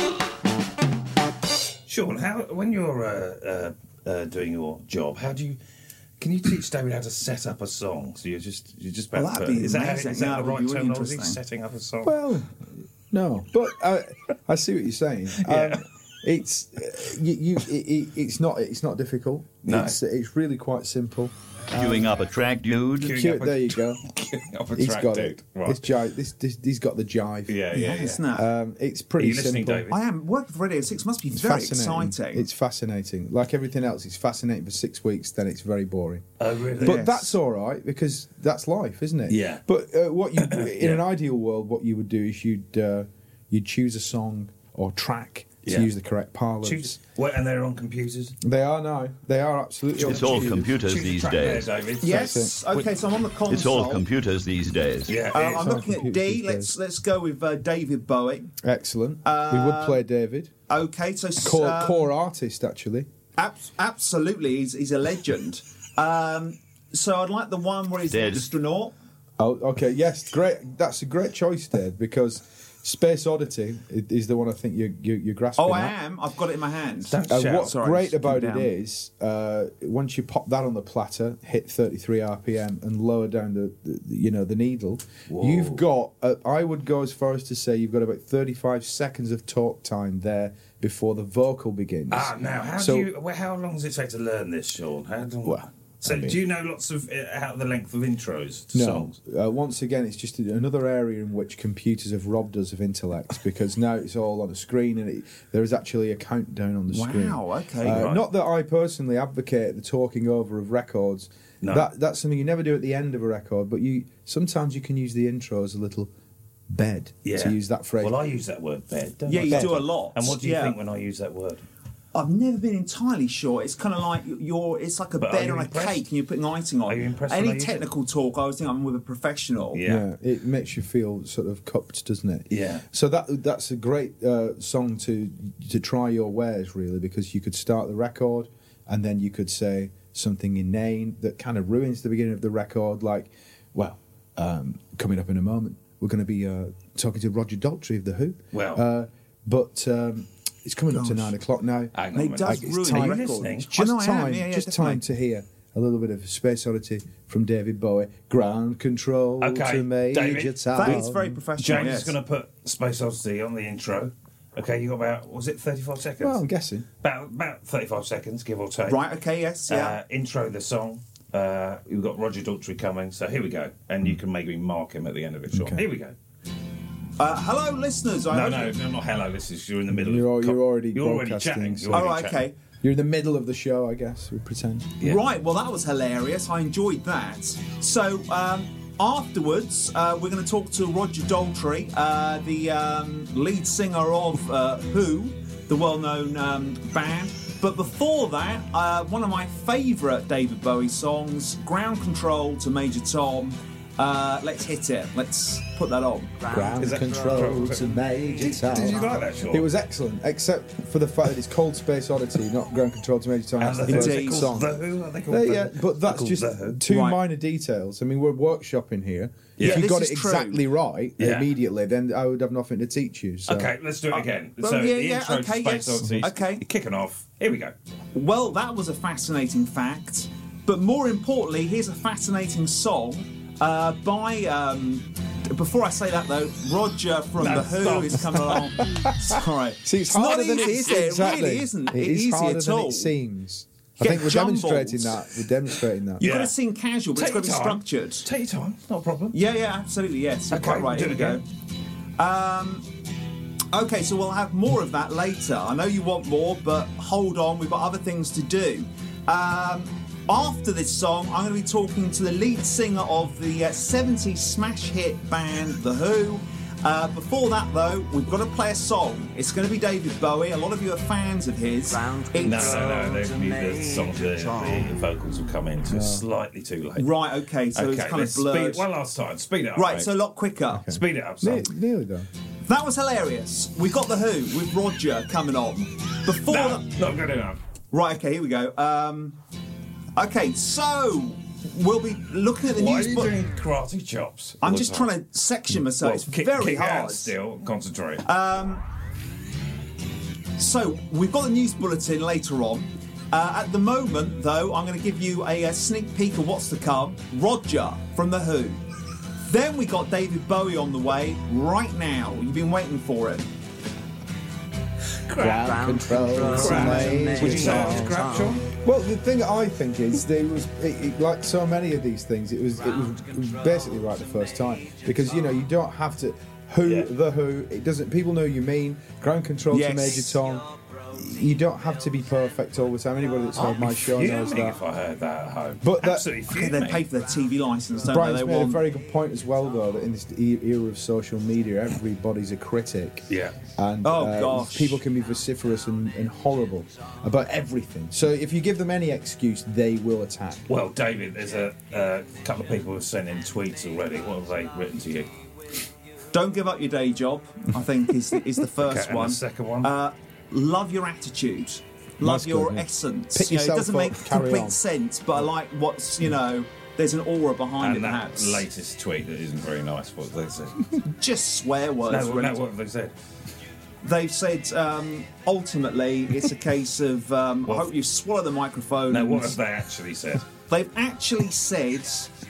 S3: Sean, when you're doing your job, can you teach David how to set up a song? So you're just about
S4: Well, that'd
S3: to,
S4: be
S3: is that
S4: amazing.
S3: is that
S4: Yeah,
S3: the
S4: it would
S3: right
S4: be really
S3: terminology?
S4: interesting.
S3: Setting up a song.
S6: Well, no, but I see what you're saying. It's it's not difficult.
S3: No.
S6: It's really quite simple.
S5: Queuing up a track, dude.
S6: There you go.
S3: Up a
S6: He's
S3: track,
S6: got
S3: dude.
S6: it.
S3: Right.
S6: This jive. He's got the jive.
S3: Yeah.
S4: Isn't that?
S6: It's
S3: Are
S6: pretty
S3: you listening,
S6: simple.
S3: David?
S4: I am. Working for Radio 6 must be very exciting.
S6: It's fascinating. Like everything else, it's fascinating for 6 weeks. Then it's very boring.
S3: Oh, really?
S6: But
S4: Yes.
S6: that's all right because that's life, isn't it?
S3: Yeah.
S6: But what you in an ideal world, what you would do is you'd choose a song or track to
S3: Yeah.
S6: use the correct parlance.
S3: And they're on computers.
S6: They are now. They are absolutely.
S5: It's all computers
S3: Choose a
S5: these
S3: track
S5: days.
S3: there, David.
S4: Yes. Okay, so I'm on the console.
S5: It's all computers these days.
S3: Yeah.
S4: I'm
S6: all
S4: looking at
S6: computers
S4: D.
S6: these days.
S4: Let's go with David Bowie.
S6: Excellent. We would play David,
S4: Okay, so
S6: core artist actually.
S4: absolutely, he's a legend. So I'd like the one where he's an
S5: Dead.
S4: astronaut.
S6: Oh, okay. Yes, great. That's a great choice, Dave, because Space Oddity is the one I think you're grasping.
S4: Oh, I
S6: at.
S4: am. I've got it in my hand.
S3: Don't shout.
S6: What's
S4: Sorry,
S6: great
S4: just
S6: about
S4: keep
S6: it
S4: down.
S6: is once you pop that on the platter, hit 33 RPM, and lower down the needle, you've got. I would go as far as to say you've got about 35 seconds of talk time there before the vocal begins.
S3: Now, how long does it take to learn this, Sean? How long?
S6: Well,
S3: so,
S6: I mean-
S3: do you know lots of out the length of intros to
S6: No.
S3: songs?
S6: Once again, it's just another area in which computers have robbed us of intellect because now it's all on a screen and there is actually a countdown on the screen.
S4: Wow, okay.
S3: Right.
S6: Not that I personally advocate the talking over of records.
S3: No.
S6: That's something you never do at the end of a record, but sometimes you can use the intro as a little bed, to use that phrase.
S3: Well, I use that word bed. Don't
S4: Yeah,
S3: I?
S4: you
S6: Bed.
S4: do a lot.
S3: And what do you
S4: Yeah.
S3: think when I use that word?
S4: I've never been entirely sure. It's kind of like it's like a
S3: But are
S4: bed
S3: you
S4: on a
S3: impressed?
S4: cake and you're putting icing on.
S3: Are you impressed when I
S4: Any
S3: use it?
S4: technical talk, I always think I'm with a professional.
S3: Yeah.
S6: It makes you feel sort of cupped, doesn't it?
S3: Yeah.
S6: So that's a great song to try your wares, really, because you could start the record and then you could say something inane that kind of ruins the beginning of the record, like, well, coming up in a moment, we're going to be talking to Roger Daltrey of The Who.
S3: Well.
S6: But it's coming up to 9 o'clock now.
S3: Hang on a
S4: It
S3: minute.
S4: does
S6: It's
S4: ruin
S6: time-
S4: the
S3: Are you
S4: record.
S3: listening?
S6: It's just
S4: I know I am.
S6: time,
S4: Yeah,
S6: just
S4: definitely.
S6: time to hear a little bit of Space Oddity from David Bowie. Ground control
S3: Okay,
S6: to Major
S3: David,
S6: Tom.
S4: That is very professional.
S3: James
S4: yes.
S3: is going to put Space Odyssey on the intro. Okay, you got about, was it 35 seconds?
S6: Well, I'm guessing.
S3: About 35 seconds, give or take.
S4: Right, okay, yes, yeah.
S3: Intro the song. We've got Roger Daltrey coming, so here we go. And you can maybe mark him at the end of it, Sean.
S6: Okay.
S3: Here we go.
S4: Hello, listeners.
S3: No, not hello, this is, you're in the middle
S6: You're
S3: of...
S6: already
S3: You're already
S6: broadcasting,
S3: chatting.
S6: so-
S3: You're
S4: All
S3: already
S4: right,
S3: chatting.
S4: okay.
S6: You're in the middle of the show, I guess, we pretend.
S3: Yeah.
S4: Right, well, that was hilarious. I enjoyed that. So, afterwards, we're going to talk to Roger Daltrey, the lead singer of Who, the well-known band. But before that, one of my favourite David Bowie songs, Ground Control to Major Tom. Let's hit it. Let's put that on.
S6: Ground Control to Major Tom.
S3: Did you like that, Sean?
S6: It was excellent, except for the fact that it's called Space Oddity, not Ground Control to Major Tom. That's the first
S4: Indeed.
S6: song.
S3: The Who? Are they called The
S6: Yeah,
S3: Who?
S6: but that's
S3: They're
S6: just
S3: called The Who.
S6: two
S4: Right.
S6: minor details. I mean, we're workshopping here.
S3: Yeah.
S6: If you
S4: This
S6: got
S4: is
S6: it
S4: true.
S6: exactly right
S3: Yeah.
S6: immediately, then I would have nothing to teach you. So.
S3: Okay, let's do it again.
S4: well,
S3: So
S4: yeah,
S3: the
S4: yeah,
S3: intro to
S4: okay,
S3: Space
S4: yes.
S3: Odyssey.
S4: Okay.
S3: You're kicking off. Here we go.
S4: Well, that was a fascinating fact. But more importantly, here's a fascinating song by. Before I say that though, Roger from
S3: No,
S4: The Who
S3: stop.
S4: is coming along. Sorry.
S6: See, it's
S4: not
S6: harder than
S4: easy,
S6: it
S4: is it?
S6: exactly.
S4: It really isn't.
S6: It is
S4: easy
S6: harder
S4: at
S6: than
S4: all.
S6: it seems. I
S4: Get
S6: think we're
S4: jumbled.
S6: demonstrating that. We're demonstrating that.
S4: You've
S3: Yeah.
S4: got to sing casual, but
S3: Take
S4: it's got to be
S3: your time.
S4: structured.
S3: Take your time. Not a problem.
S4: Yeah, absolutely, yes. You're
S3: Okay,
S4: quite right.
S3: do
S4: Here
S3: it
S4: we go.
S3: again.
S4: Okay, so we'll have more of that later. I know you want more, but hold on, we've got other things to do. After this song, I'm going to be talking to the lead singer of the 70s smash hit band The Who. Before that, though, we've got to play a song. It's going to be David Bowie. A lot of you are fans of his.
S3: No. The song, the vocals will come in slightly too late.
S4: Right, okay, so it's kind of
S3: let's
S4: blurred.
S3: speed one last time. Speed it up.
S4: Right,
S3: mate.
S4: so a lot quicker.
S3: Speed it up, son.
S6: Nearly done.
S4: That was hilarious. We got The Who with Roger coming on. Before
S3: No,
S4: that...
S3: not good enough.
S4: Right, okay, here we go. Okay, so we'll be looking at the
S3: Why are
S4: news.
S3: you doing karate chops?
S4: I'm just trying to section myself. It's very
S3: kick
S4: hard.
S3: Out still, concentrate.
S4: So we've got the news bulletin later on. At the moment, though, I'm going to give you a sneak peek of what's to come. Roger from The Who. Then we got David Bowie on the way right now. You've been waiting for it.
S6: Ground Control to Major
S3: Would you say it was crap, Sean?
S6: Well, the thing I think is there was like so many of these things. It was basically right the first time because you don't have to The Who. It doesn't. People know you mean Ground Control to
S4: Yes.
S6: Major Tom. You don't have to be perfect all the time. Anybody that's heard my show knows
S3: Fuming
S6: that.
S3: if I heard that at home.
S6: But that-
S3: Absolutely
S4: Okay,
S3: fuming.
S4: they pay for their TV license, don't
S6: Brian's
S4: they?
S6: made
S4: They
S6: a
S4: want...
S6: very good point as well, though, that in this era of social media, everybody's a critic.
S3: Yeah.
S6: And
S4: gosh.
S6: people can be vociferous and horrible about everything. So if you give them any excuse, they will attack.
S3: Well, David, there's a couple of people who have sent in tweets already. What have they written to you?
S4: Don't give up your day job, I think, is the first
S3: Okay, and
S4: one.
S3: the second one?
S4: Love your attitude. Love
S6: That's
S4: your
S6: good, yeah.
S4: essence.
S6: Pick
S4: You know, it
S6: yourself
S4: doesn't
S6: up,
S4: make
S6: carry
S4: complete
S6: on.
S4: sense, but I like what's, there's an aura behind it,
S3: And that
S4: perhaps.
S3: latest tweet that isn't very nice. What have they said?
S4: Just swear words.
S3: No,
S4: really.
S3: what have they said?
S4: They've said, ultimately, it's a case of, I hope you swallow the microphone.
S3: No,
S4: and
S3: what have they actually said?
S4: They've actually said,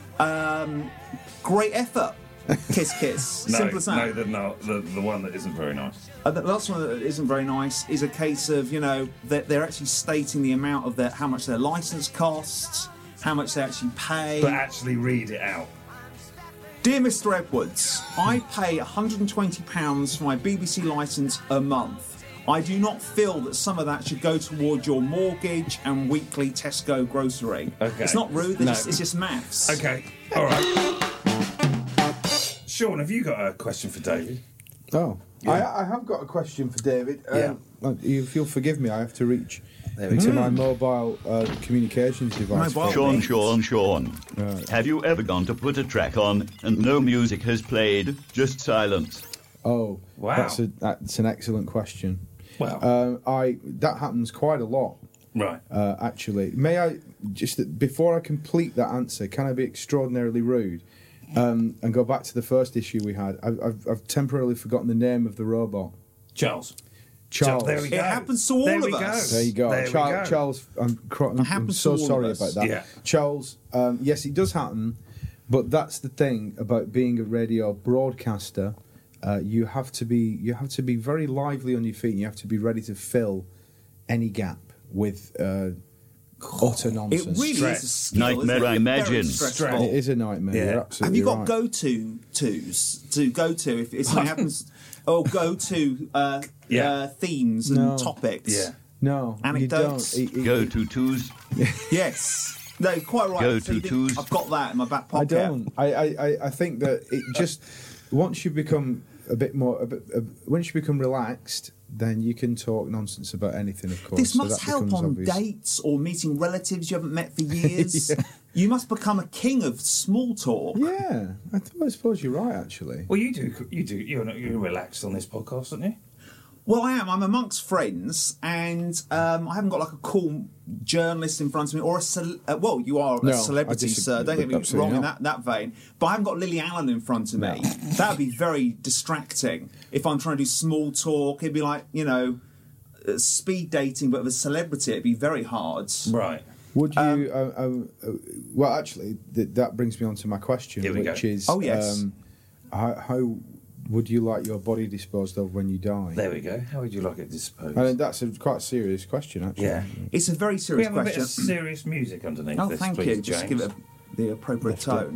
S4: great effort. Kiss, kiss.
S3: No,
S4: Simple as that.
S3: the one that isn't very nice.
S4: The last one that isn't very nice is a case of, that they're actually stating the amount of how much their license costs, how much they actually pay.
S3: But actually read it out.
S4: Dear Mr. Edwards, I pay £120 for my BBC licence a month. I do not feel that some of that should go toward your mortgage and weekly Tesco grocery.
S3: Okay.
S4: It's not rude,
S3: No.
S4: it's just maths.
S3: Okay, all right. Sean, have you got a question for David?
S6: Oh, I have got a question for David. If you'll forgive me, I have to reach to my mobile communications device.
S4: Mobile.
S5: Sean. Have you ever gone to put a track on and no music has played, just silence?
S6: Oh,
S3: Wow.
S6: that's an excellent question.
S3: Wow.
S6: That happens quite a lot.
S3: Right.
S6: Actually, may I just before I complete that answer, can I be extraordinarily rude and go back to the first issue we had? I've temporarily forgotten the name of the robot.
S3: Charles.
S6: Charles.
S3: There we go.
S4: It happens to all
S3: There
S4: of
S3: we
S4: us.
S3: Go.
S6: There you go.
S3: There we go.
S6: Charles, I'm
S4: happens
S6: so
S4: to all
S6: sorry
S4: of us.
S6: about that.
S3: Yeah.
S6: Charles, yes, it does happen, but that's the thing about being a radio broadcaster. You have to be very lively on your feet, and you have to be ready to fill any gap with utter
S4: It
S6: nonsense.
S4: really
S3: Stress.
S4: is a skill.
S5: Nightmare,
S4: isn't it?
S5: I imagine.
S4: Very stressful.
S6: It is a nightmare.
S3: Yeah.
S6: You're
S4: Have
S6: absolutely
S4: you got
S6: right.
S4: go-tos to go to if something happens? Or go-to themes and
S3: Yeah.
S4: topics?
S3: Yeah.
S6: No,
S4: Anecdotes?
S6: you don't.
S5: Go to twos.
S4: Yes. No, quite right.
S5: Go
S4: So you
S5: to
S4: think,
S5: twos.
S4: I've got that in my back
S6: I
S4: pocket.
S6: don't. I think that it just once you become once you become relaxed, then you can talk nonsense about anything, of course.
S4: This
S6: so
S4: must
S6: that
S4: help
S6: becomes
S4: on
S6: obvious.
S4: dates or meeting relatives you haven't met for years.
S6: Yeah.
S4: You must become a king of small talk.
S6: Yeah, I suppose you're right, actually.
S7: Well, you do. You're relaxed on this podcast, aren't you?
S4: Well, I am. I'm amongst friends, and I haven't got like a cool journalist in front of me, or well, you are a
S6: No,
S4: celebrity,
S6: I
S4: sir. Don't get me
S6: absolutely
S4: wrong in
S6: not.
S4: that vein. But I haven't got Lily Allen in front of me. That would be very distracting. If I'm trying to do small talk, it'd be like, speed dating, but with a celebrity, it'd be very hard.
S7: Right.
S6: Would you? Well, actually, that brings me on to my question,
S7: Here we
S6: which
S7: go.
S6: is,
S4: Oh, yes.
S6: how would you like your body disposed of when you die?
S7: There we go. How would you like it disposed?
S6: I mean, that's quite a serious question, actually.
S7: Yeah.
S4: It's a very
S7: We
S4: serious
S7: have a bit
S4: question.
S7: of serious music underneath
S4: Oh,
S7: this,
S4: thank
S7: please,
S4: you. Just
S7: James.
S4: give it the appropriate tone.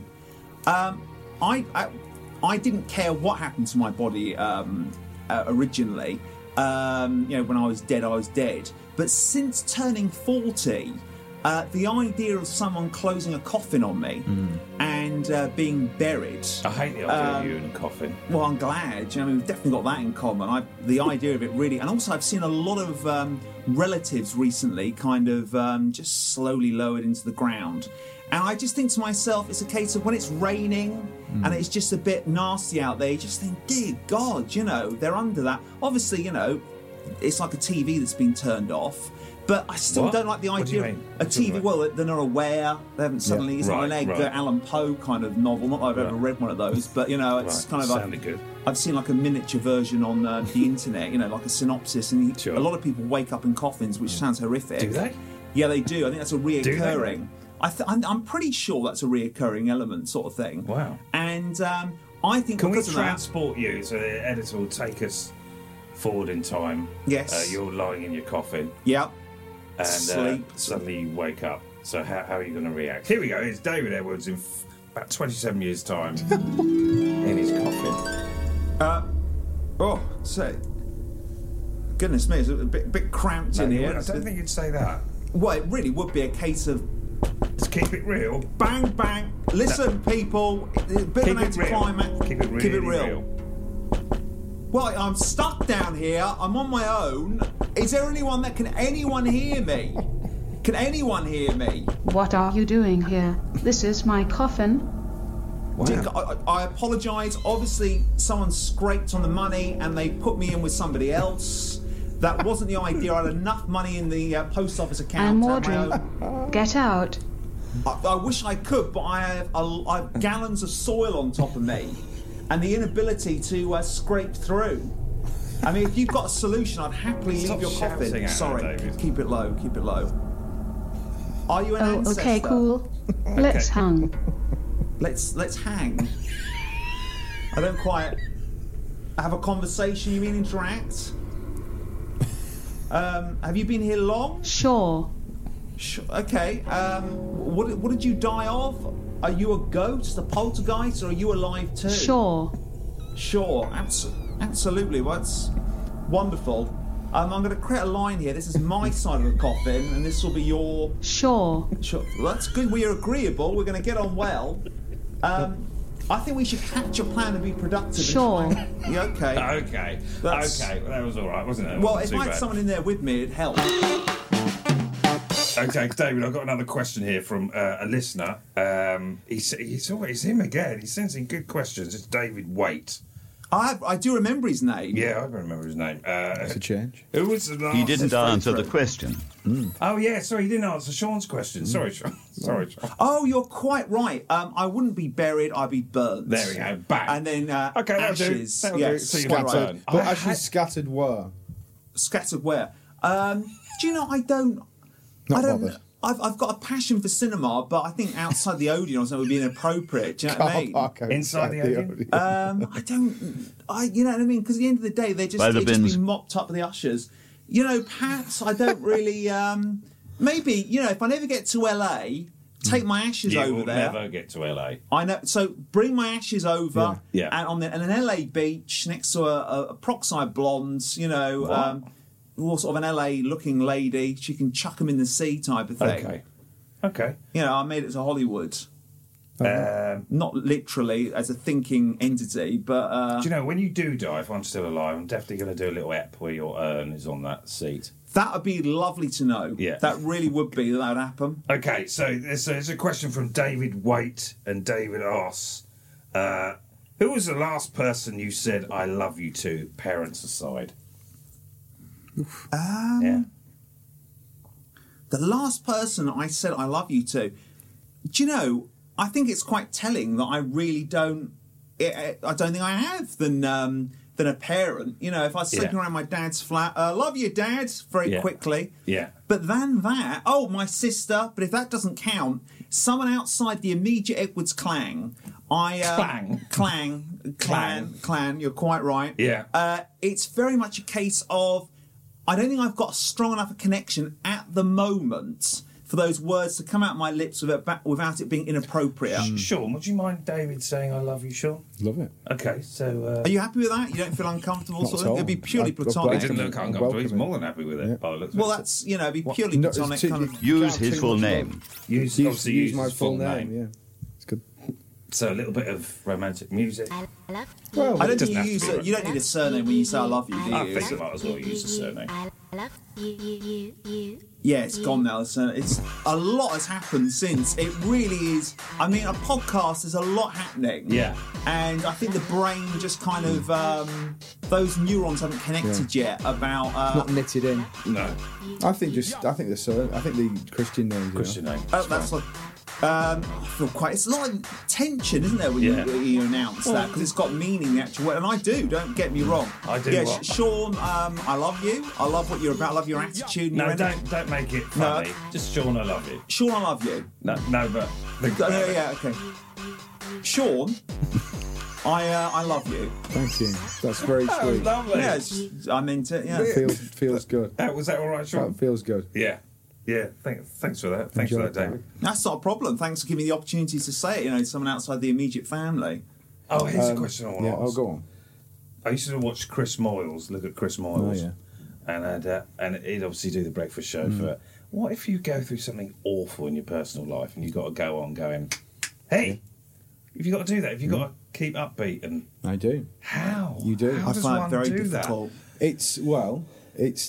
S4: I didn't care what happened to my body originally. When I was dead. But since turning 40, the idea of someone closing a coffin on me and being buried.
S7: I hate the idea of you in a coffin.
S4: Well, I'm glad. We've definitely got that in common. The idea of it really, and also I've seen a lot of relatives recently kind of just slowly lowered into the ground. And I just think to myself, it's a case of when it's raining and it's just a bit nasty out there, you just think, dear God, they're under that. Obviously, it's like a TV that's been turned off. But I still
S7: What?
S4: don't like the
S7: What do you
S4: idea
S7: mean?
S4: of a
S7: What do you
S4: TV.
S7: mean?
S4: Well, they're not aware. They haven't suddenly. It's not an
S7: Right,
S4: Edgar Allan Poe kind of novel. Not that I've ever read one of those, but it's
S7: Right,
S4: kind of
S7: sounded good.
S4: I've seen like a miniature version on the internet. Like a synopsis, and
S7: Sure.
S4: a lot of people wake up in coffins, which sounds horrific.
S7: Do they?
S4: Yeah, they do. I think that's a
S7: they?
S4: reoccurring. I'm pretty sure that's a reoccurring element, sort of thing.
S7: Wow.
S4: And I think
S7: Can we
S4: because of that,
S7: transport you so the editor will take us forward in time?
S4: Yes.
S7: You're lying in your coffin
S4: yeah,
S7: and
S4: sleep.
S7: suddenly you wake up. So how are you going to react? Here we go. It's David Edwards in about 27 years' time in his coffin.
S4: So goodness me, it's a bit cramped in here.
S7: I don't think you'd say that.
S4: Well, it really would be a case of
S7: Just keep it real.
S4: bang, bang. Listen, people, a bit of an
S7: Keep it real.
S4: anticlimax.
S7: Keep it really real.
S4: Well, I'm stuck down here. I'm on my own. Is there anyone can anyone hear me? Can anyone hear me?
S8: What are you doing here? This is my coffin.
S4: Dick, I apologise. Obviously, someone scraped on the money and they put me in with somebody else. That wasn't the idea. I had enough money in the post office account.
S8: I'm
S4: to have my
S8: Audrey.
S4: own.
S8: Get out.
S4: I wish I could, but I have gallons of soil on top of me and the inability to scrape through. I mean, if you've got a solution, I'd happily
S7: Stop
S4: leave your
S7: shouting
S4: coffin.
S7: at her,
S4: Sorry,
S7: David.
S4: keep it low, keep it low. Are you an
S8: Oh,
S4: ancestor?
S8: okay, cool. Let's hang.
S4: Let's hang. I don't quite have a conversation. You mean interact? Have you been here long?
S8: Sure.
S4: Okay. What did you die of? Are you a ghost, a poltergeist, or are you alive too?
S8: Sure.
S4: Sure. Absolutely. Well, that's wonderful. I'm going to create a line here. This is my side of the coffin, and this will be your.
S8: Sure.
S4: Sure. Well, that's good. We are agreeable. We're going to get on well. I think we should hatch a plan and be productive.
S8: Sure.
S4: And try. Yeah, okay.
S7: Okay.
S4: That's-
S7: Okay. Well, that was all right, wasn't it? It
S4: Well,
S7: wasn't
S4: if I
S7: too
S4: had
S7: bad.
S4: someone in there with me, it'd help.
S7: Okay, David, I've got another question here from a listener. It's always him again. He sends in good questions. It's David Waite.
S4: I do remember his name.
S7: Yeah, I remember his name.
S6: It's a change.
S7: Who was the last?
S5: He didn't answer the question.
S7: Oh, yeah, sorry, he didn't answer Sean's question. Sorry, Sean. Sorry, Sean.
S4: Oh, you're quite right. I wouldn't be buried. I'd be burnt.
S7: There we go. Bang.
S4: And then
S7: Okay, that'll do.
S4: ashes.
S7: That'll do.
S4: Yes,
S7: So you
S4: quite
S7: might
S4: right.
S7: turn.
S6: But actually, scattered were.
S4: Scattered where? Do you know? I don't.
S6: Not
S4: I don't.
S6: bothered.
S4: I've got a passion for cinema, but I think outside the Odeon or something would be inappropriate. Do you know what I mean?
S7: Inside the Odeon?
S4: I don't. You know what I mean? Because at the end of the day, they just
S5: By the
S4: just
S5: bins.
S4: been mopped up with the ushers. Perhaps I don't really. Maybe if I never get to LA, take my ashes
S7: You
S4: over
S7: will
S4: there.
S7: never get to LA.
S4: I know. So bring my ashes over,
S7: Yeah.
S4: and on an LA beach next to a peroxide blonde, or sort of an LA looking lady. She can chuck them in the sea, type of thing.
S7: Okay.
S4: I made it to Hollywood. Not literally as a thinking entity, but...
S7: do you know, when you do die, if I'm still alive, I'm definitely going to do a little ep where your urn is on that seat.
S4: That would be lovely to know.
S7: Yeah.
S4: That really would be. That would happen.
S7: Okay, so there's a question from David Waite and David Oss. Who was the last person you said I love you to, parents aside? Yeah.
S4: The last person I said I love you to, do you know, I think it's quite telling that I really don't, I don't think I have than a parent. You know, if I was sitting around my dad's flat, love you, Dad, very quickly.
S7: Yeah.
S4: But than that, my sister, but if that doesn't count, someone outside the immediate Edwards clan, clan, you're quite right.
S7: Yeah.
S4: It's very much a case of, I don't think I've got a strong enough a connection at the moment for those words to come out my lips without it being inappropriate.
S7: Sean, would you mind David saying I love you, Sean?
S6: Love it.
S7: Okay, so...
S4: Are you happy with that? You don't feel uncomfortable?
S6: Not at all.
S4: It'd be purely platonic.
S7: He didn't look uncomfortable. He's more than happy with it.
S6: Yeah.
S4: Well, that's, it'd be purely platonic.
S5: Use his full name.
S7: Use
S6: my full name. Yeah, it's good.
S7: So a little bit of romantic music.
S6: Well,
S4: I don't think you don't need a surname when you say I love you, do you?
S7: I think I might as well use the surname.
S4: Yeah, it's gone now. It's a lot has happened since. It really is. I mean, a podcast, there's a lot happening.
S7: Yeah.
S4: And I think the brain just kind of those neurons haven't connected yet about
S6: not knitted in.
S7: No.
S6: I think the Christian name.
S7: Christian name.
S4: That's like. I feel quite. It's a lot of tension, isn't there, when you announce that, because it's got meaning, the actual word. And I do. Don't get me wrong.
S7: I do.
S4: Yeah,
S7: what?
S4: Sean. I love you. I love what you're about. I love your attitude. And
S7: No,
S4: your
S7: don't make it funny. Just Sean, I love you.
S4: Sean, I love you.
S7: No, but think about it.
S4: Yeah, okay. Sean, I love you.
S6: Thank you. That's very
S7: Oh,
S6: sweet.
S7: lovely.
S4: Yeah, I meant it. Yeah.
S6: Feels good.
S7: Was that all right, Sean?
S6: That feels good.
S7: Yeah. Yeah, thanks for that. Thanks for that, David.
S4: That's not a problem. Thanks for giving me the opportunity to say it. Someone outside the immediate family.
S7: Oh, here's a question I want to ask.
S6: Yeah, go on.
S7: I used to watch Chris Moyles, look at Chris Moyles.
S6: Oh, yeah.
S7: And he'd obviously do the breakfast show for... What if you go through something awful in your personal life and you've got to go on going, hey, have you got to do that? Have you got to keep upbeat? And
S6: I do.
S7: how?
S6: You do.
S7: How
S4: I
S7: does
S4: find
S7: one
S4: it very
S7: do
S4: difficult.
S6: It's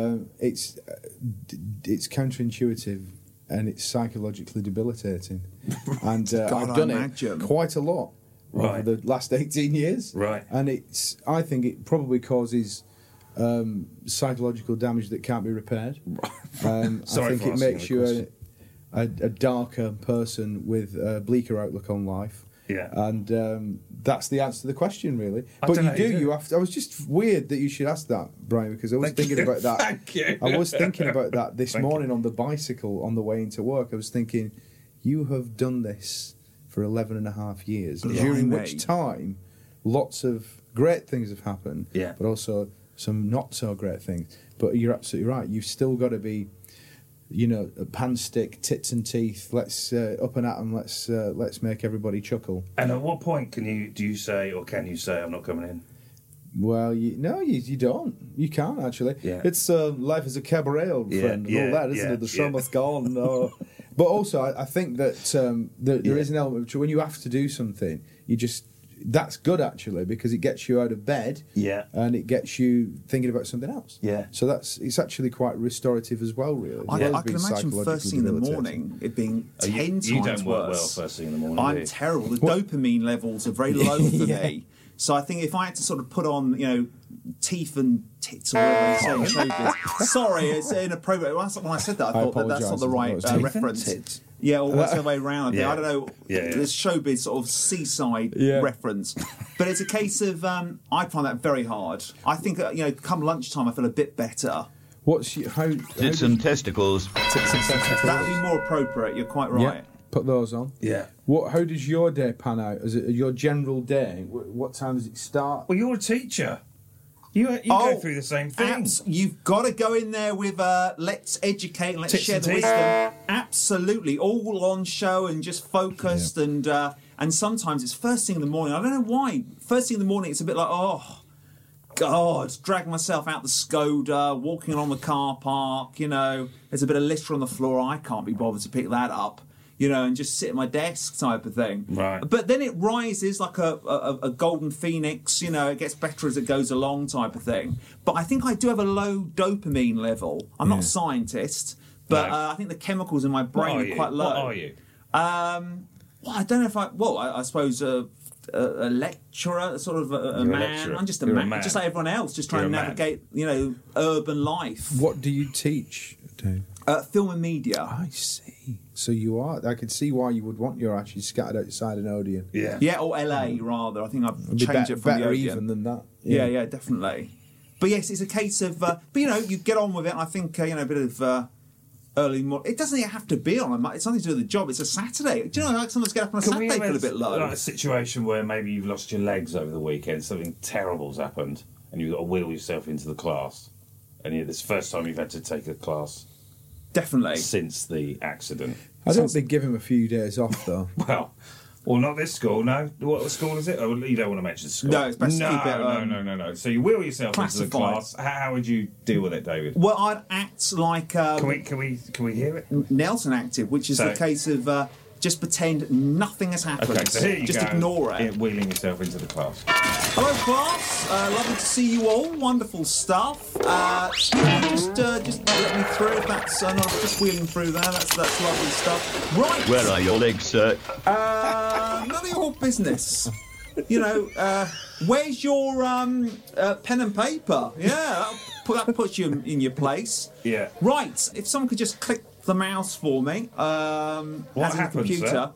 S6: counterintuitive and it's psychologically debilitating. And I've done it quite a lot over the last 18 years.
S7: Right.
S6: And I think it probably causes psychological damage that can't be repaired. I think it makes you a darker person with a bleaker outlook on life.
S7: Yeah.
S6: And that's the answer to the question, really.
S7: I
S6: But
S7: don't know,
S6: you have to. I was just weird that you should ask that, Brian, because I was thinking about that.
S7: Thank you.
S6: I was thinking about that this
S7: Thank
S6: morning on the bicycle on the way into work. I was thinking, you have done this for 11 and a half years, during which time lots of great things have happened, but also some not so great things. But you're absolutely right. You've still got to be, pan stick, tits and teeth. Let's up and at 'em. Let's make everybody chuckle.
S7: And at what point can you say I'm not coming in?
S6: Well, you don't. You can't actually.
S7: Yeah.
S6: It's life is a cabaret, old friend, and all that, isn't it? The summer's gone. But also, I think that there is an element of when you have to do something, that's good actually, because it gets you out of bed, and it gets you thinking about something else.
S7: Yeah.
S6: So it's actually quite restorative as well, really.
S4: I can imagine first thing in the morning it being 10 times
S7: you don't work
S4: worse.
S7: well first thing in the morning.
S4: I'm terrible. The dopamine levels are very low for me. So I think if I had to sort of put on, teeth and tits or whatever they say in showbiz. Sorry, it's inappropriate. When I said that, I thought that's not the right reference. Yeah, or what's the way around? I don't know. This showbiz sort of seaside reference. But it's a case of, I find that very hard. I think, come lunchtime, I feel a bit better.
S5: Tits and testicles.
S4: That would be more appropriate. You're quite right.
S6: Yeah. Put those on.
S7: Yeah.
S6: How does your day pan out? Is it your general day? What time does it start?
S7: Well, you're a teacher. You go through the same thing.
S4: You've got to go in there with let's educate and let's
S7: Tits
S4: share
S7: and
S4: the
S7: teeth.
S4: wisdom. Absolutely, all on show and just focused and sometimes it's first thing in the morning. I don't know why. First thing in the morning, it's a bit like God, dragging myself out the Skoda, walking along the car park. There's a bit of litter on the floor. I can't be bothered to pick that up. and just sit at my desk type of thing.
S7: Right.
S4: But then it rises like a golden phoenix, it gets better as it goes along type of thing. But I think I do have a low dopamine level. I'm not a scientist, but I think the chemicals in my brain are quite low.
S7: What are you?
S4: Well, I don't know if I suppose a lecturer, sort of a man.
S7: lecturer.
S4: I'm just
S7: You're a
S4: man,
S7: man.
S4: just like everyone else, just trying to
S7: You're a man.
S4: navigate, urban life.
S6: What do you teach, Dave?
S4: Film and media.
S6: I see. So you are. I can see why you would want your ashes scattered outside an Odeon.
S7: Yeah.
S4: Yeah, or LA rather. I think I've
S6: It'd be
S4: changed it from
S6: better
S4: the
S6: even
S4: Odeon.
S6: than that.
S4: Yeah, definitely. But yes, it's a case of. But you get on with it. And I think a bit of early morning. It doesn't have to be on a. It's nothing to do with the job. It's a Saturday. Do you know, like sometimes get up on a Saturday feel a bit low.
S7: Like a situation where maybe you've lost your legs over the weekend, something terrible's happened, and you've got to wheel yourself into the class, and it's the first time you've had to take a class
S4: Definitely.
S7: since the accident.
S6: I don't think give him a few days off though.
S7: Well, not this school, no. What school is it? Oh, you don't want to mention the school.
S4: No, it's best to keep it,
S7: No. So you wheel yourself into the
S4: classified.
S7: class. How would you deal with it, David?
S4: Well, I'd act like
S7: Can we hear it?
S4: Nelson acted, which is
S7: So-
S4: the case of just pretend nothing has happened.
S7: Okay, so here you
S4: just
S7: go.
S4: ignore it.
S7: Wheeling yourself into the class.
S4: Hello, class. Lovely to see you all. Wonderful stuff. Just let me through. If that's not just wheeling through there. That's lovely stuff. Right.
S5: Where are your legs, sir?
S4: None of your business. Where's your pen and paper? Yeah, that puts you in your place.
S7: Yeah.
S4: Right. If someone could just click the mouse for me.
S7: What
S4: as in the
S7: happened,
S4: computer.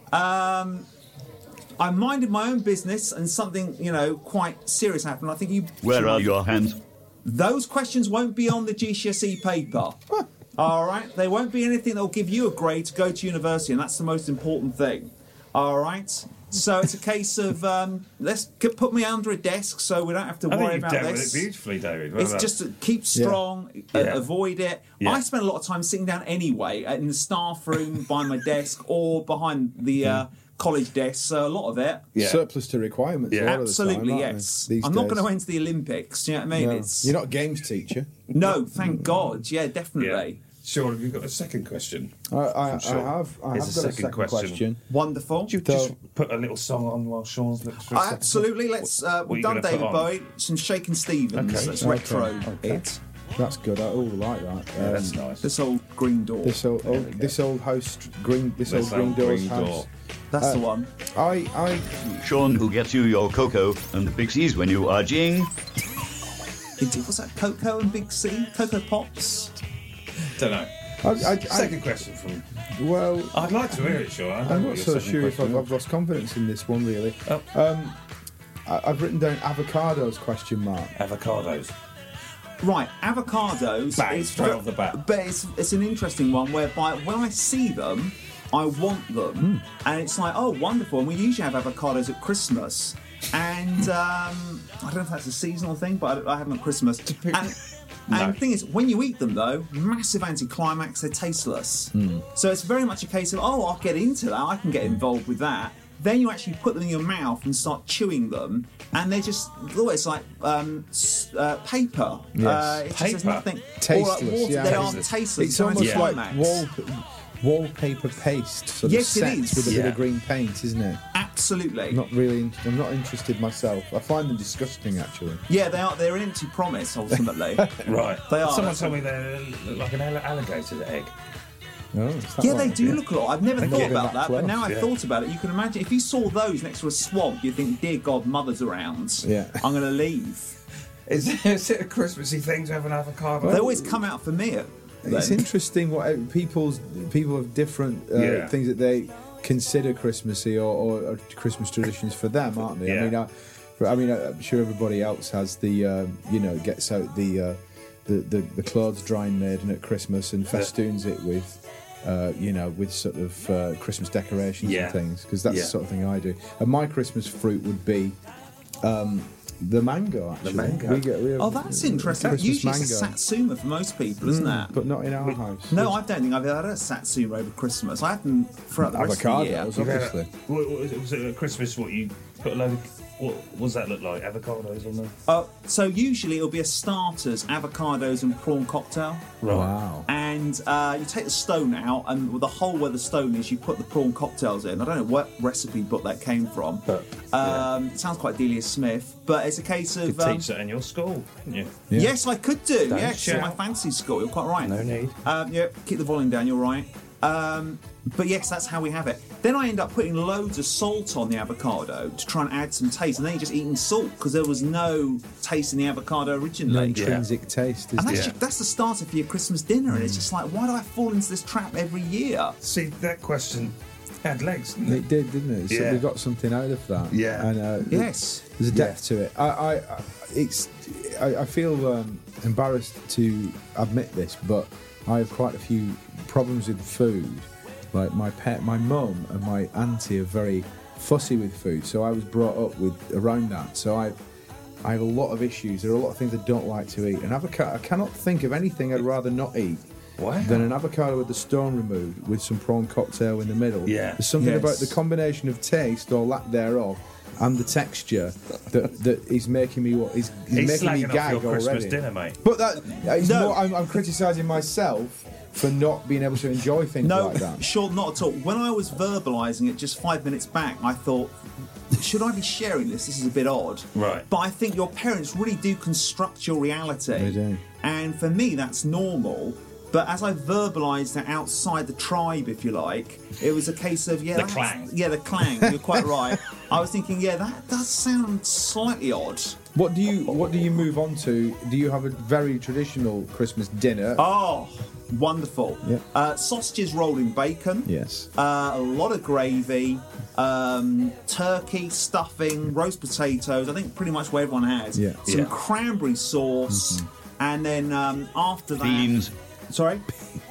S4: I minded my own business and something, quite serious happened. I think you.
S5: Where are your hands?
S4: Those questions won't be on the GCSE paper. All right? They won't be anything that will give you a grade to go to university, and that's the most important thing. All right? So it's a case of let's put me under a desk so we don't have to
S7: I think
S4: worry
S7: you've
S4: about
S7: dealt with
S4: this.
S7: it beautifully, David. Well
S4: It's
S7: done.
S4: just to keep strong, avoid it.
S7: Yeah.
S4: I spend a lot of time sitting down anyway in the staff room, behind my desk, or behind the college desk. So a lot of it.
S7: Yeah.
S6: Surplus to requirements. a lot of the
S4: Absolutely,
S6: time, aren't
S4: yes.
S6: they, these
S4: I'm not
S6: days?
S4: going to enter the Olympics. Do you know what I mean?
S6: No.
S4: It's
S6: You're not a games teacher.
S4: no, thank God. Yeah, definitely.
S7: Sean, have you got a second question?
S6: I have
S7: Here's
S6: got a second question.
S4: Wonderful.
S7: Would you just put a little song on while Sean looks for a second?
S4: Absolutely. Let's.
S7: What are
S4: We've
S7: you
S4: done
S7: gonna put
S4: David
S7: on?
S4: Bowie, some Shakin' Stevens.
S7: Okay.
S4: Let's retro
S6: Okay.
S4: it.
S6: That's good. I like that.
S7: That's nice.
S4: This old green door.
S6: This old house green. This old green door's house.
S4: That's the one.
S5: Sean, who gets you your cocoa and the pixies when you are jing?
S4: Indeed, what's that? Cocoa and Big C? Cocoa Pops?
S7: Don't know. Second question from.
S6: Well,
S7: I'd like to hear it, Sean. I don't
S6: I'm
S7: know
S6: not
S7: what
S6: so
S7: your second
S6: sure if
S7: question
S6: I've lost confidence in this one really.
S7: Oh.
S6: I've written down avocados ?
S7: Avocados.
S4: Right, avocados.
S7: Bang,
S4: is
S7: straight off the bat.
S4: But it's an interesting one whereby when I see them, I want them, and it's like, oh, wonderful. And we usually have avocados at Christmas, and I don't know if that's a seasonal thing, but I have them at Christmas. And the thing is, when you eat them, though, massive anticlimax, they're tasteless. So it's very much a case of, oh, I'll get into that, I can get involved with that. Then you actually put them in your mouth and start chewing them, and they're just, it's like paper.
S6: Yes.
S4: It's just, there's nothing.
S6: Tasteless,
S4: Or like water,
S6: yeah.
S4: they are tasteless.
S6: It's almost like
S4: anticlimax.
S6: wallpaper paste sort
S4: Yes,
S6: of
S4: it
S6: set
S4: is.
S6: with a bit
S7: Yeah.
S6: of green paint, isn't it?
S4: Absolutely.
S6: I'm not interested myself. I find them disgusting, actually.
S4: Yeah, they are. They're an empty promise, ultimately.
S7: Right.
S4: They are.
S7: Someone told me they look like an alligator egg.
S6: Oh, is that
S4: Yeah,
S6: right?
S4: they do look a lot. I've never
S6: They're
S4: thought
S6: getting
S4: about
S6: that
S4: that, but
S6: close,
S4: now I've thought about it. You can imagine if you saw those next to a swamp, you think, "Dear God, Mother's around.
S6: Yeah.
S4: I'm going to leave."
S7: Is it a Christmassy thing to have an avocado?
S4: They always come out for me.
S6: It's
S4: then.
S6: interesting what people have different things that they consider Christmassy or Christmas traditions for them, aren't they?
S7: Yeah.
S6: I mean, I'm sure everybody else has the gets out the clothes drying maiden at Christmas and festoons it with. With sort of Christmas decorations and things, because that's the sort of thing I do. And my Christmas fruit would be the mango. Actually,
S7: The mango.
S4: That's interesting.
S6: Christmas
S4: Usually
S6: mango.
S4: it's a satsuma for most people, isn't it?
S6: But not in our house.
S4: No, I don't think I've ever had a satsuma over Christmas. I have them throughout the rest of the year.
S6: Avocados, obviously.
S7: Was it at Christmas what you Put a load of... What does that look like? Avocados on there?
S4: So usually it'll be a starters, avocados and prawn cocktail.
S7: Right.
S6: Wow.
S4: And you take the stone out, and with the hole where the stone is, you put the prawn cocktails in. I don't know what recipe book that came from.
S7: But,
S4: it sounds quite Delia Smith, but it's a case of...
S7: You could teach that in your school, couldn't you?
S6: Yeah.
S4: Yes, I could do.
S7: Don't
S4: Yes,
S7: shout.
S4: in my fancy school. You're quite right.
S7: No need.
S4: Yeah, keep the volume down. You're right. But yes, that's how we have it. Then I end up putting loads of salt on the avocado to try and add some taste, and then you're just eating salt because there was no taste in the avocado
S6: No
S4: originally.
S6: intrinsic taste, is
S4: And
S6: there?
S4: that's the starter for your Christmas dinner, and it's just like, why do I fall into this trap every year?
S7: See, that question had legs, didn't it?
S6: It did, didn't it? So
S7: Yeah.
S6: we got something out of that.
S7: Yeah.
S6: And
S4: Yes.
S6: there's a depth to it. I feel embarrassed to admit this, but I have quite a few problems with food. Like my mum and my auntie are very fussy with food, so I was brought up with around that. So I have a lot of issues. There are a lot of things I don't like to eat. An avocado, I cannot think of anything I'd rather not eat than an avocado with the stone removed with some prawn cocktail in the middle.
S7: Yeah.
S6: There's something
S4: Yes.
S6: about the combination of taste or lack thereof and the texture that is making me
S7: He's
S6: making me
S7: slagging off
S6: gag
S7: your Christmas
S6: already.
S7: dinner, mate.
S6: But that is
S4: No.
S6: more, I'm criticising myself for not being able to enjoy things
S4: No,
S6: like that.
S4: sure, not at all. When I was verbalising it just 5 minutes back, I thought, should I be sharing this? This is a bit odd.
S7: Right.
S4: But I think your parents really do construct your reality.
S6: They do.
S4: And for me, that's normal. But as I verbalised it outside the tribe, if you like, it was a case of,
S7: The clang.
S4: Yeah, the clang. You're quite right. I was thinking, yeah, that does sound slightly odd.
S6: What do you move on to? Do you have a very traditional Christmas dinner?
S4: Oh, wonderful.
S6: Yeah.
S4: Sausages rolled in bacon.
S6: Yes.
S4: A lot of gravy, turkey, stuffing, roast potatoes. I think pretty much what everyone has.
S6: Yeah.
S4: Some
S7: Yeah.
S4: cranberry sauce, and then after that,
S5: Beans.
S4: Sorry,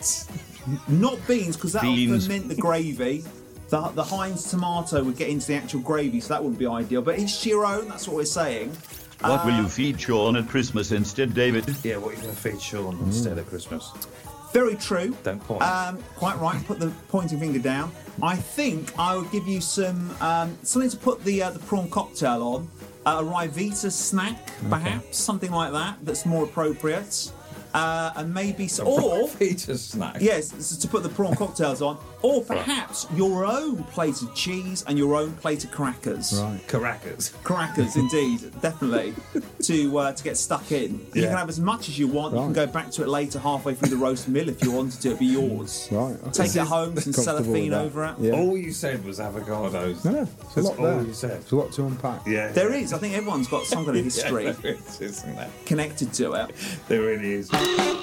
S4: not beans because that would
S5: Beans.
S4: ferment the gravy. The Heinz tomato would get into the actual gravy, so that wouldn't be ideal. But each to your own. That's what we're saying.
S5: What will you feed Sean at Christmas instead, David?
S7: Yeah, what are you going to feed Sean instead of Christmas?
S4: Very true.
S7: Don't point.
S4: Quite right. Put the pointing finger down. I think I would give you some something to put the prawn cocktail on. A Ryvita snack, perhaps something like that. That's more appropriate. And maybe or
S7: Peter snack.
S4: yes, to put the prawn cocktails on, or perhaps your own plate of cheese and your own plate of crackers.
S6: Right.
S7: Caracas.
S4: Crackers, indeed, definitely, to get stuck in. You
S7: Yeah.
S4: can have as much as you want. You can
S6: Right.
S4: go back to it later, halfway through the roast meal, if you wanted to. It'd be yours.
S6: Right. Okay.
S4: Take it home, some
S6: Comfortable with
S4: cellophane
S6: that.
S4: over it.
S6: Yeah.
S7: All you said was avocados.
S6: No, it's a
S7: That's
S6: lot
S7: all
S6: there.
S7: you said.
S6: It's a lot to unpack.
S7: Yeah.
S4: There is. I think everyone's got some kind of history
S7: Yeah, there is, isn't there?
S4: connected to it.
S7: There really is.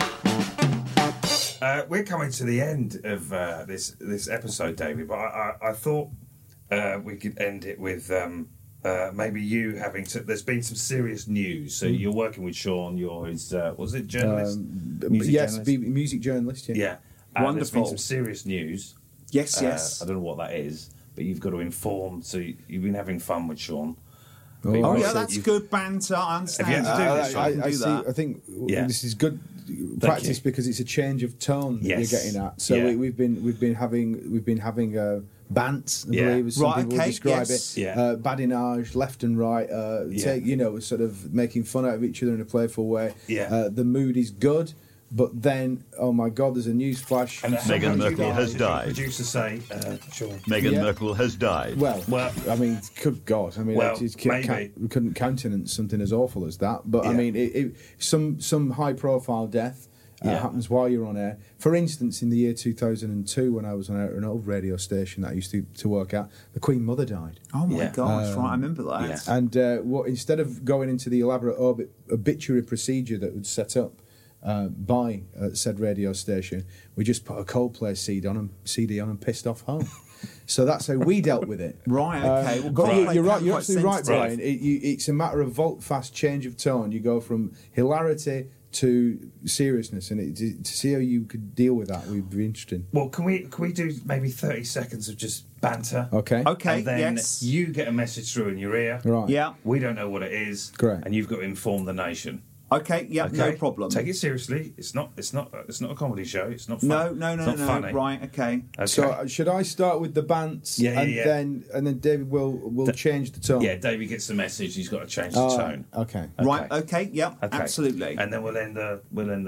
S7: We're coming to the end of this episode, David, but I thought we could end it with maybe you having to... There's been some serious news. So you're working with Sean, you're his... was it journalist? Music
S6: Yes,
S7: journalist?
S6: music journalist. Yeah.
S7: Yeah. There's
S4: Wonderful.
S7: been some serious news.
S4: Yes, yes.
S7: I don't know what that is, but you've got to inform. So you've been having fun with Sean.
S6: Oh,
S4: Oh,
S7: Right,
S4: yeah,
S7: so
S4: that's
S7: you-
S4: good banter. I understand.
S7: Have you had to do this,
S4: I can
S6: I
S4: do
S6: see.
S4: that.
S6: I think
S7: Yeah.
S6: this is good practice
S7: you.
S6: because it's a change of tone that
S7: Yes.
S6: you're getting at. So
S7: Yeah.
S6: we've been having bants, I
S7: Yeah.
S6: believe, as some
S4: Right,
S6: people would
S4: okay,
S6: describe
S4: yes.
S6: it.
S7: Yeah.
S6: Badinage, left and right. Sort of making fun out of each other in a playful way.
S7: Yeah.
S6: The mood is good, but then, oh my God, there's a news flash.
S7: And
S5: Meghan Merkel has
S7: Did
S5: died.
S7: the producer say, Sean?
S5: Meghan
S6: Yeah.
S5: Merkel has died.
S6: Well,
S7: Well-
S6: I mean, good God! I mean,
S7: Well,
S6: I just
S7: maybe.
S6: we couldn't countenance something as awful as that. But I
S7: Yeah.
S6: mean, some high-profile death
S7: Yeah.
S6: happens while you're on air. For instance, in the year 2002, when I was on air at an old radio station that I used to work at, the Queen Mother died.
S4: Oh, my
S7: Yeah.
S4: gosh, right, I remember that.
S7: yeah.
S6: And instead of going into the elaborate obituary procedure that was set up by said radio station, we just put a Coldplay CD on and pissed off home. So that's how we dealt with it.
S4: Right, okay. Well,
S6: But
S4: Coldplay
S6: you're right.
S4: can be
S6: You're
S4: quite
S6: absolutely right,
S4: sensitive.
S6: Brian. It's a matter of volte-fast change of tone. You go from hilarity to seriousness, and to see how you could deal with that would be interesting.
S7: Well, can we do maybe 30 seconds of just banter?
S6: Okay.
S4: Okay,
S7: And then
S4: yes.
S7: you get a message through in your ear.
S6: Right.
S4: Yeah.
S7: We don't know what it is.
S6: Correct.
S7: And you've got to inform the nation.
S4: Okay, yeah, no problem.
S7: Take it seriously. It's not a comedy show. It's not fun.
S4: No.
S7: It's not funny.
S4: Right, okay.
S6: So should I start with the bants?
S7: Yeah.
S6: Then David will change the tone.
S7: Yeah, David gets the message. He's got to change the tone.
S6: Okay.
S4: Right, okay, yeah, absolutely.
S7: And then we'll end the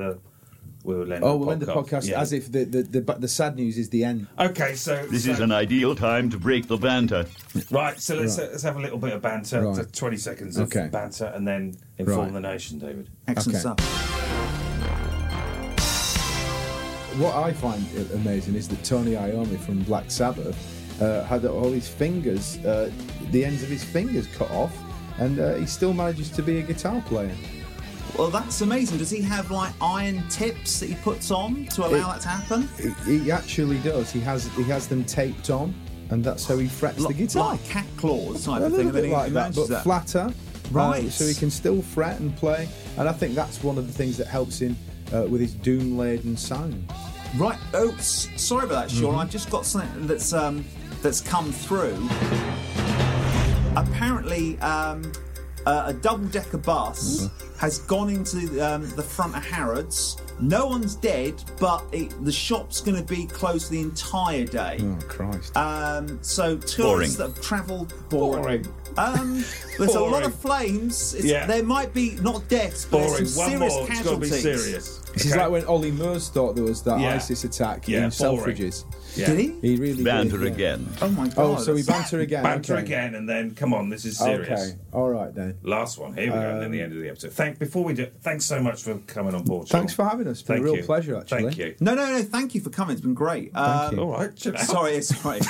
S6: podcast as if the sad news is the end.
S7: Okay, so
S5: This is an ideal time to break the banter.
S7: Right, so let's have a little bit of banter.
S6: Right.
S7: So 20 seconds of banter, and then inform the nation, David.
S4: Excellent stuff.
S6: What I find amazing is that Tony Iommi from Black Sabbath had all his fingers, the ends of his fingers cut off, and he still manages to be a guitar player.
S4: Well, that's amazing. Does he have like iron tips that he puts on to allow that to happen?
S6: He actually does. He has them taped on, and that's how he frets the guitar.
S4: Like cat claws type
S6: A
S4: of thing.
S6: little bit like that, but flatter.
S4: Right.
S6: So he can still fret and play, and I think that's one of the things that helps him with his doom-laden sound.
S4: Right. Oh, sorry about that, Sean. I've just got something that's come through. Apparently, a double-decker bus has gone into the front of Harrods. No one's dead, but the shop's going to be closed the entire day.
S6: Oh, Christ.
S4: So tourists that have travelled...
S7: Boring.
S4: There's a lot of flames. There might be not deaths, but there's some serious casualties.
S7: It's got to be serious.
S6: This is like when Ollie Murs thought there was that ISIS attack in Selfridges.
S7: Yeah.
S4: Did he?
S6: He really
S5: Banter
S6: did,
S5: again.
S4: Oh my God!
S6: Oh, so we banter again.
S7: Banter again, and then come on, this is serious.
S6: Okay, all right then.
S7: Last one. Here we go, and then the end of the episode. Thanks so much for coming on board, Sean.
S6: Thanks for having us. It's been a real pleasure, actually.
S7: Thank you.
S4: No. Thank you for coming. It's been great.
S6: Thank you.
S7: All right.
S4: Sorry.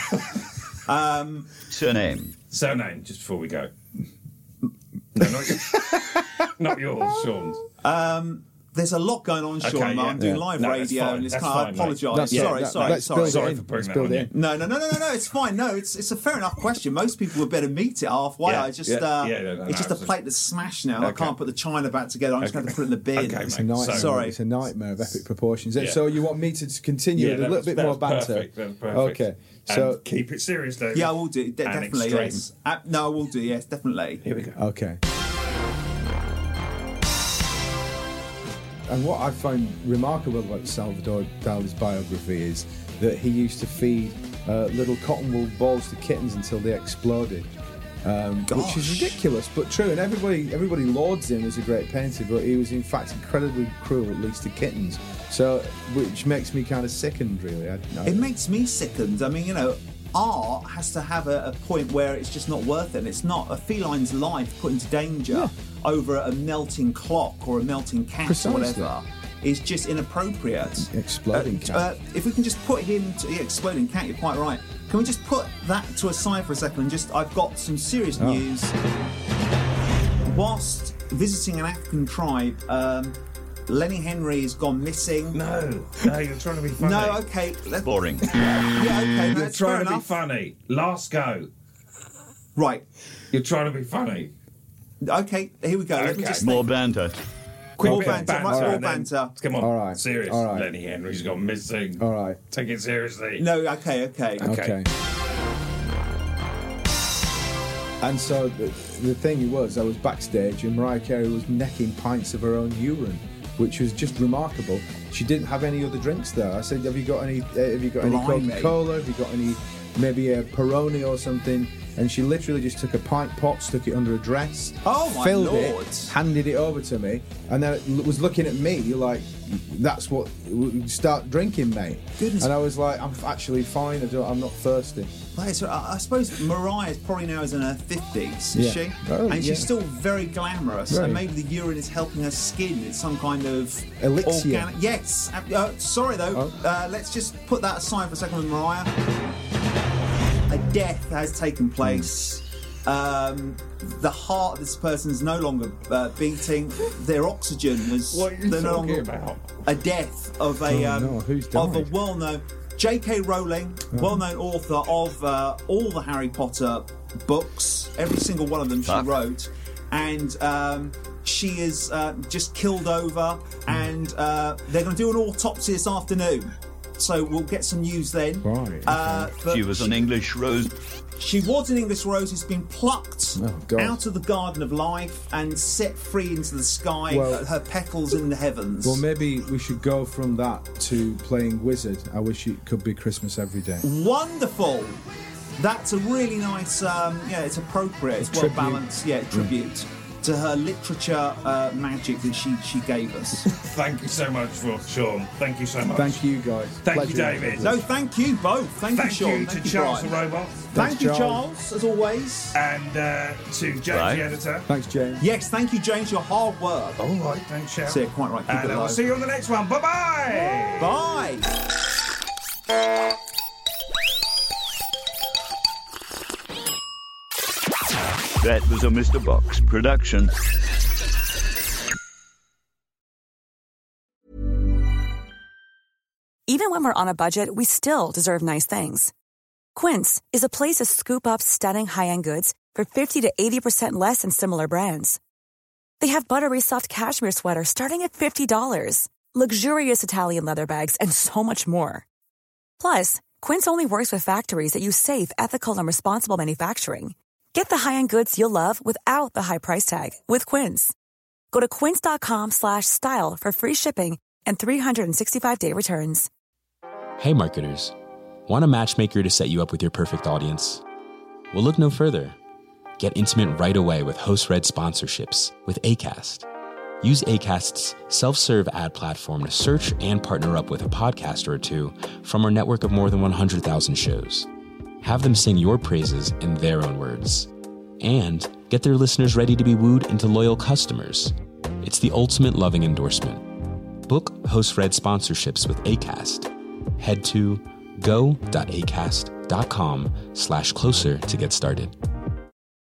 S5: Surname,
S7: just before we go. No, not yours, Sean's.
S4: There's a lot going on, Sean.
S7: Okay,
S4: I'm doing live radio, and it's I apologise. Sorry.
S7: Sorry for putting that on you.
S4: No. It's fine. No, it's a fair enough question. Most people would better meet it halfway.
S7: Yeah,
S4: It's just
S7: it's
S4: a plate that's smashed now. I can't put the china back together. I'm just going to put it in the bin.
S7: Okay,
S6: It's a nightmare.
S4: Sorry.
S6: It's a nightmare of epic proportions.
S7: Yeah.
S6: So you want me to continue with a little bit more banter?
S7: Perfect.
S6: Okay. So
S7: and keep it serious, David.
S4: Yeah, I will do. Definitely.
S7: extreme.
S4: Yes. No, I will do. Yes, definitely.
S7: Here we go.
S6: Okay. And what I find remarkable about Salvador Dali's biography is that he used to feed little cotton wool balls to kittens until they exploded, which is ridiculous but true. And everybody lauds him as a great painter, but he was in fact incredibly cruel, at least to kittens. So, which makes me kind of sickened, really.
S4: It makes me sickened. I mean, art has to have a point where it's just not worth it. And it's not a feline's life put into danger over a melting clock or a melting cat or whatever. It's just inappropriate.
S6: Exploding cat.
S4: If we can just put him to exploding cat, you're quite right. Can we just put that to a side for a second and I've got some serious news. Whilst visiting an African tribe, Lenny Henry has gone missing.
S7: No, you're trying to be funny.
S4: No, okay.
S5: boring.
S4: Yeah, okay.
S7: You're
S4: That's
S7: trying
S4: fair
S7: to be
S4: enough.
S7: funny. Last go.
S4: Right.
S7: You're trying to be funny.
S4: Okay, here we go. Let me just
S5: More banter.
S4: More
S7: Quick bit of
S4: banter. Much more
S7: and then-
S4: banter.
S7: Come on.
S6: All right.
S7: Serious.
S6: All right.
S7: Lenny Henry's gone missing.
S6: All right.
S7: Take it seriously.
S4: No, okay.
S6: Okay. And so the thing was, I was backstage and Mariah Carey was necking pints of her own urine, which was just remarkable. She didn't have any other drinks there. I said, "Have you got any Coca-Cola? Have you got any, maybe a Peroni or something?" And she literally just took a pint pot, stuck it under a dress,
S4: Oh, my
S6: filled
S4: Lord.
S6: it, handed it over to me, and then was looking at me like, "That's what, start drinking, mate."
S4: Goodness.
S6: And I was like, "I'm actually fine. I'm not thirsty."
S4: Right, so I suppose Mariah probably now is in her 50s, is
S6: Yeah.
S4: she?
S6: Oh,
S4: and
S6: yeah.
S4: she's still very glamorous.
S6: Very.
S4: And maybe the urine is helping her skin. It's some kind of
S6: Elixir.
S4: organic. Yes. Sorry though. Let's just put that aside for a second with Mariah. A death has taken place. The heart of this person is no longer beating. Their oxygen is.
S7: What are you
S4: they're no
S7: talking
S4: longer,
S7: about?
S4: A death of a
S6: Who's
S4: of a
S6: died?
S4: well-known J.K. Rowling, well-known author of all the Harry Potter books, every single one of them she wrote, and she is just killed over, and they're going to do an autopsy this afternoon. so we'll get some news then.
S6: Right.
S4: But
S5: She was an English rose.
S4: She was an English rose who's been plucked
S6: God.
S4: out of the garden of life and set free into the sky,
S6: Well-
S4: her petals in the heavens.
S6: Well, maybe we should go from that to playing Wizard. I wish it could be Christmas every day.
S4: Wonderful! That's a really nice, it's appropriate, it's well
S6: Tribute.
S4: balanced, tribute to her literature magic that she gave us.
S7: Thank you so much, Sean. Thank you so much.
S6: Thank you, guys.
S7: Thank you,
S6: Pleasure.
S7: David.
S4: No, thank you both. Thank you, Sean.
S7: Thank you to Charles the
S4: Brian.
S7: Robot.
S4: Thank you,
S6: Charles.
S4: Charles, as always.
S7: And to James,
S5: Bye.
S7: the editor.
S6: Thanks, James.
S4: Yes, thank you, James, your hard work.
S7: All right, thanks, Sharon.
S4: See, quite right. Keep
S7: And
S4: it
S7: we'll
S4: alive.
S7: see you on the next one. Bye-bye.
S4: Bye.
S5: That was a Mr. Box production.
S9: Even when we're on a budget, we still deserve nice things. Quince is a place to scoop up stunning high-end goods for 50 to 80% less than similar brands. They have buttery soft cashmere sweaters starting at $50, luxurious Italian leather bags, and so much more. Plus, Quince only works with factories that use safe, ethical, and responsible manufacturing. Get the high-end goods you'll love without the high price tag with Quince. Go to quince.com/style for free shipping and 365-day returns.
S2: Hey marketers, want a matchmaker to set you up with your perfect audience? Well, look no further. Get intimate right away with host-read sponsorships with Acast. Use Acast's self-serve ad platform to search and partner up with a podcaster or two from our network of more than 100,000 shows. Have them sing your praises in their own words. And get their listeners ready to be wooed into loyal customers. It's the ultimate loving endorsement. Book host-read sponsorships with Acast. Head to go.acast.com/closer to get started.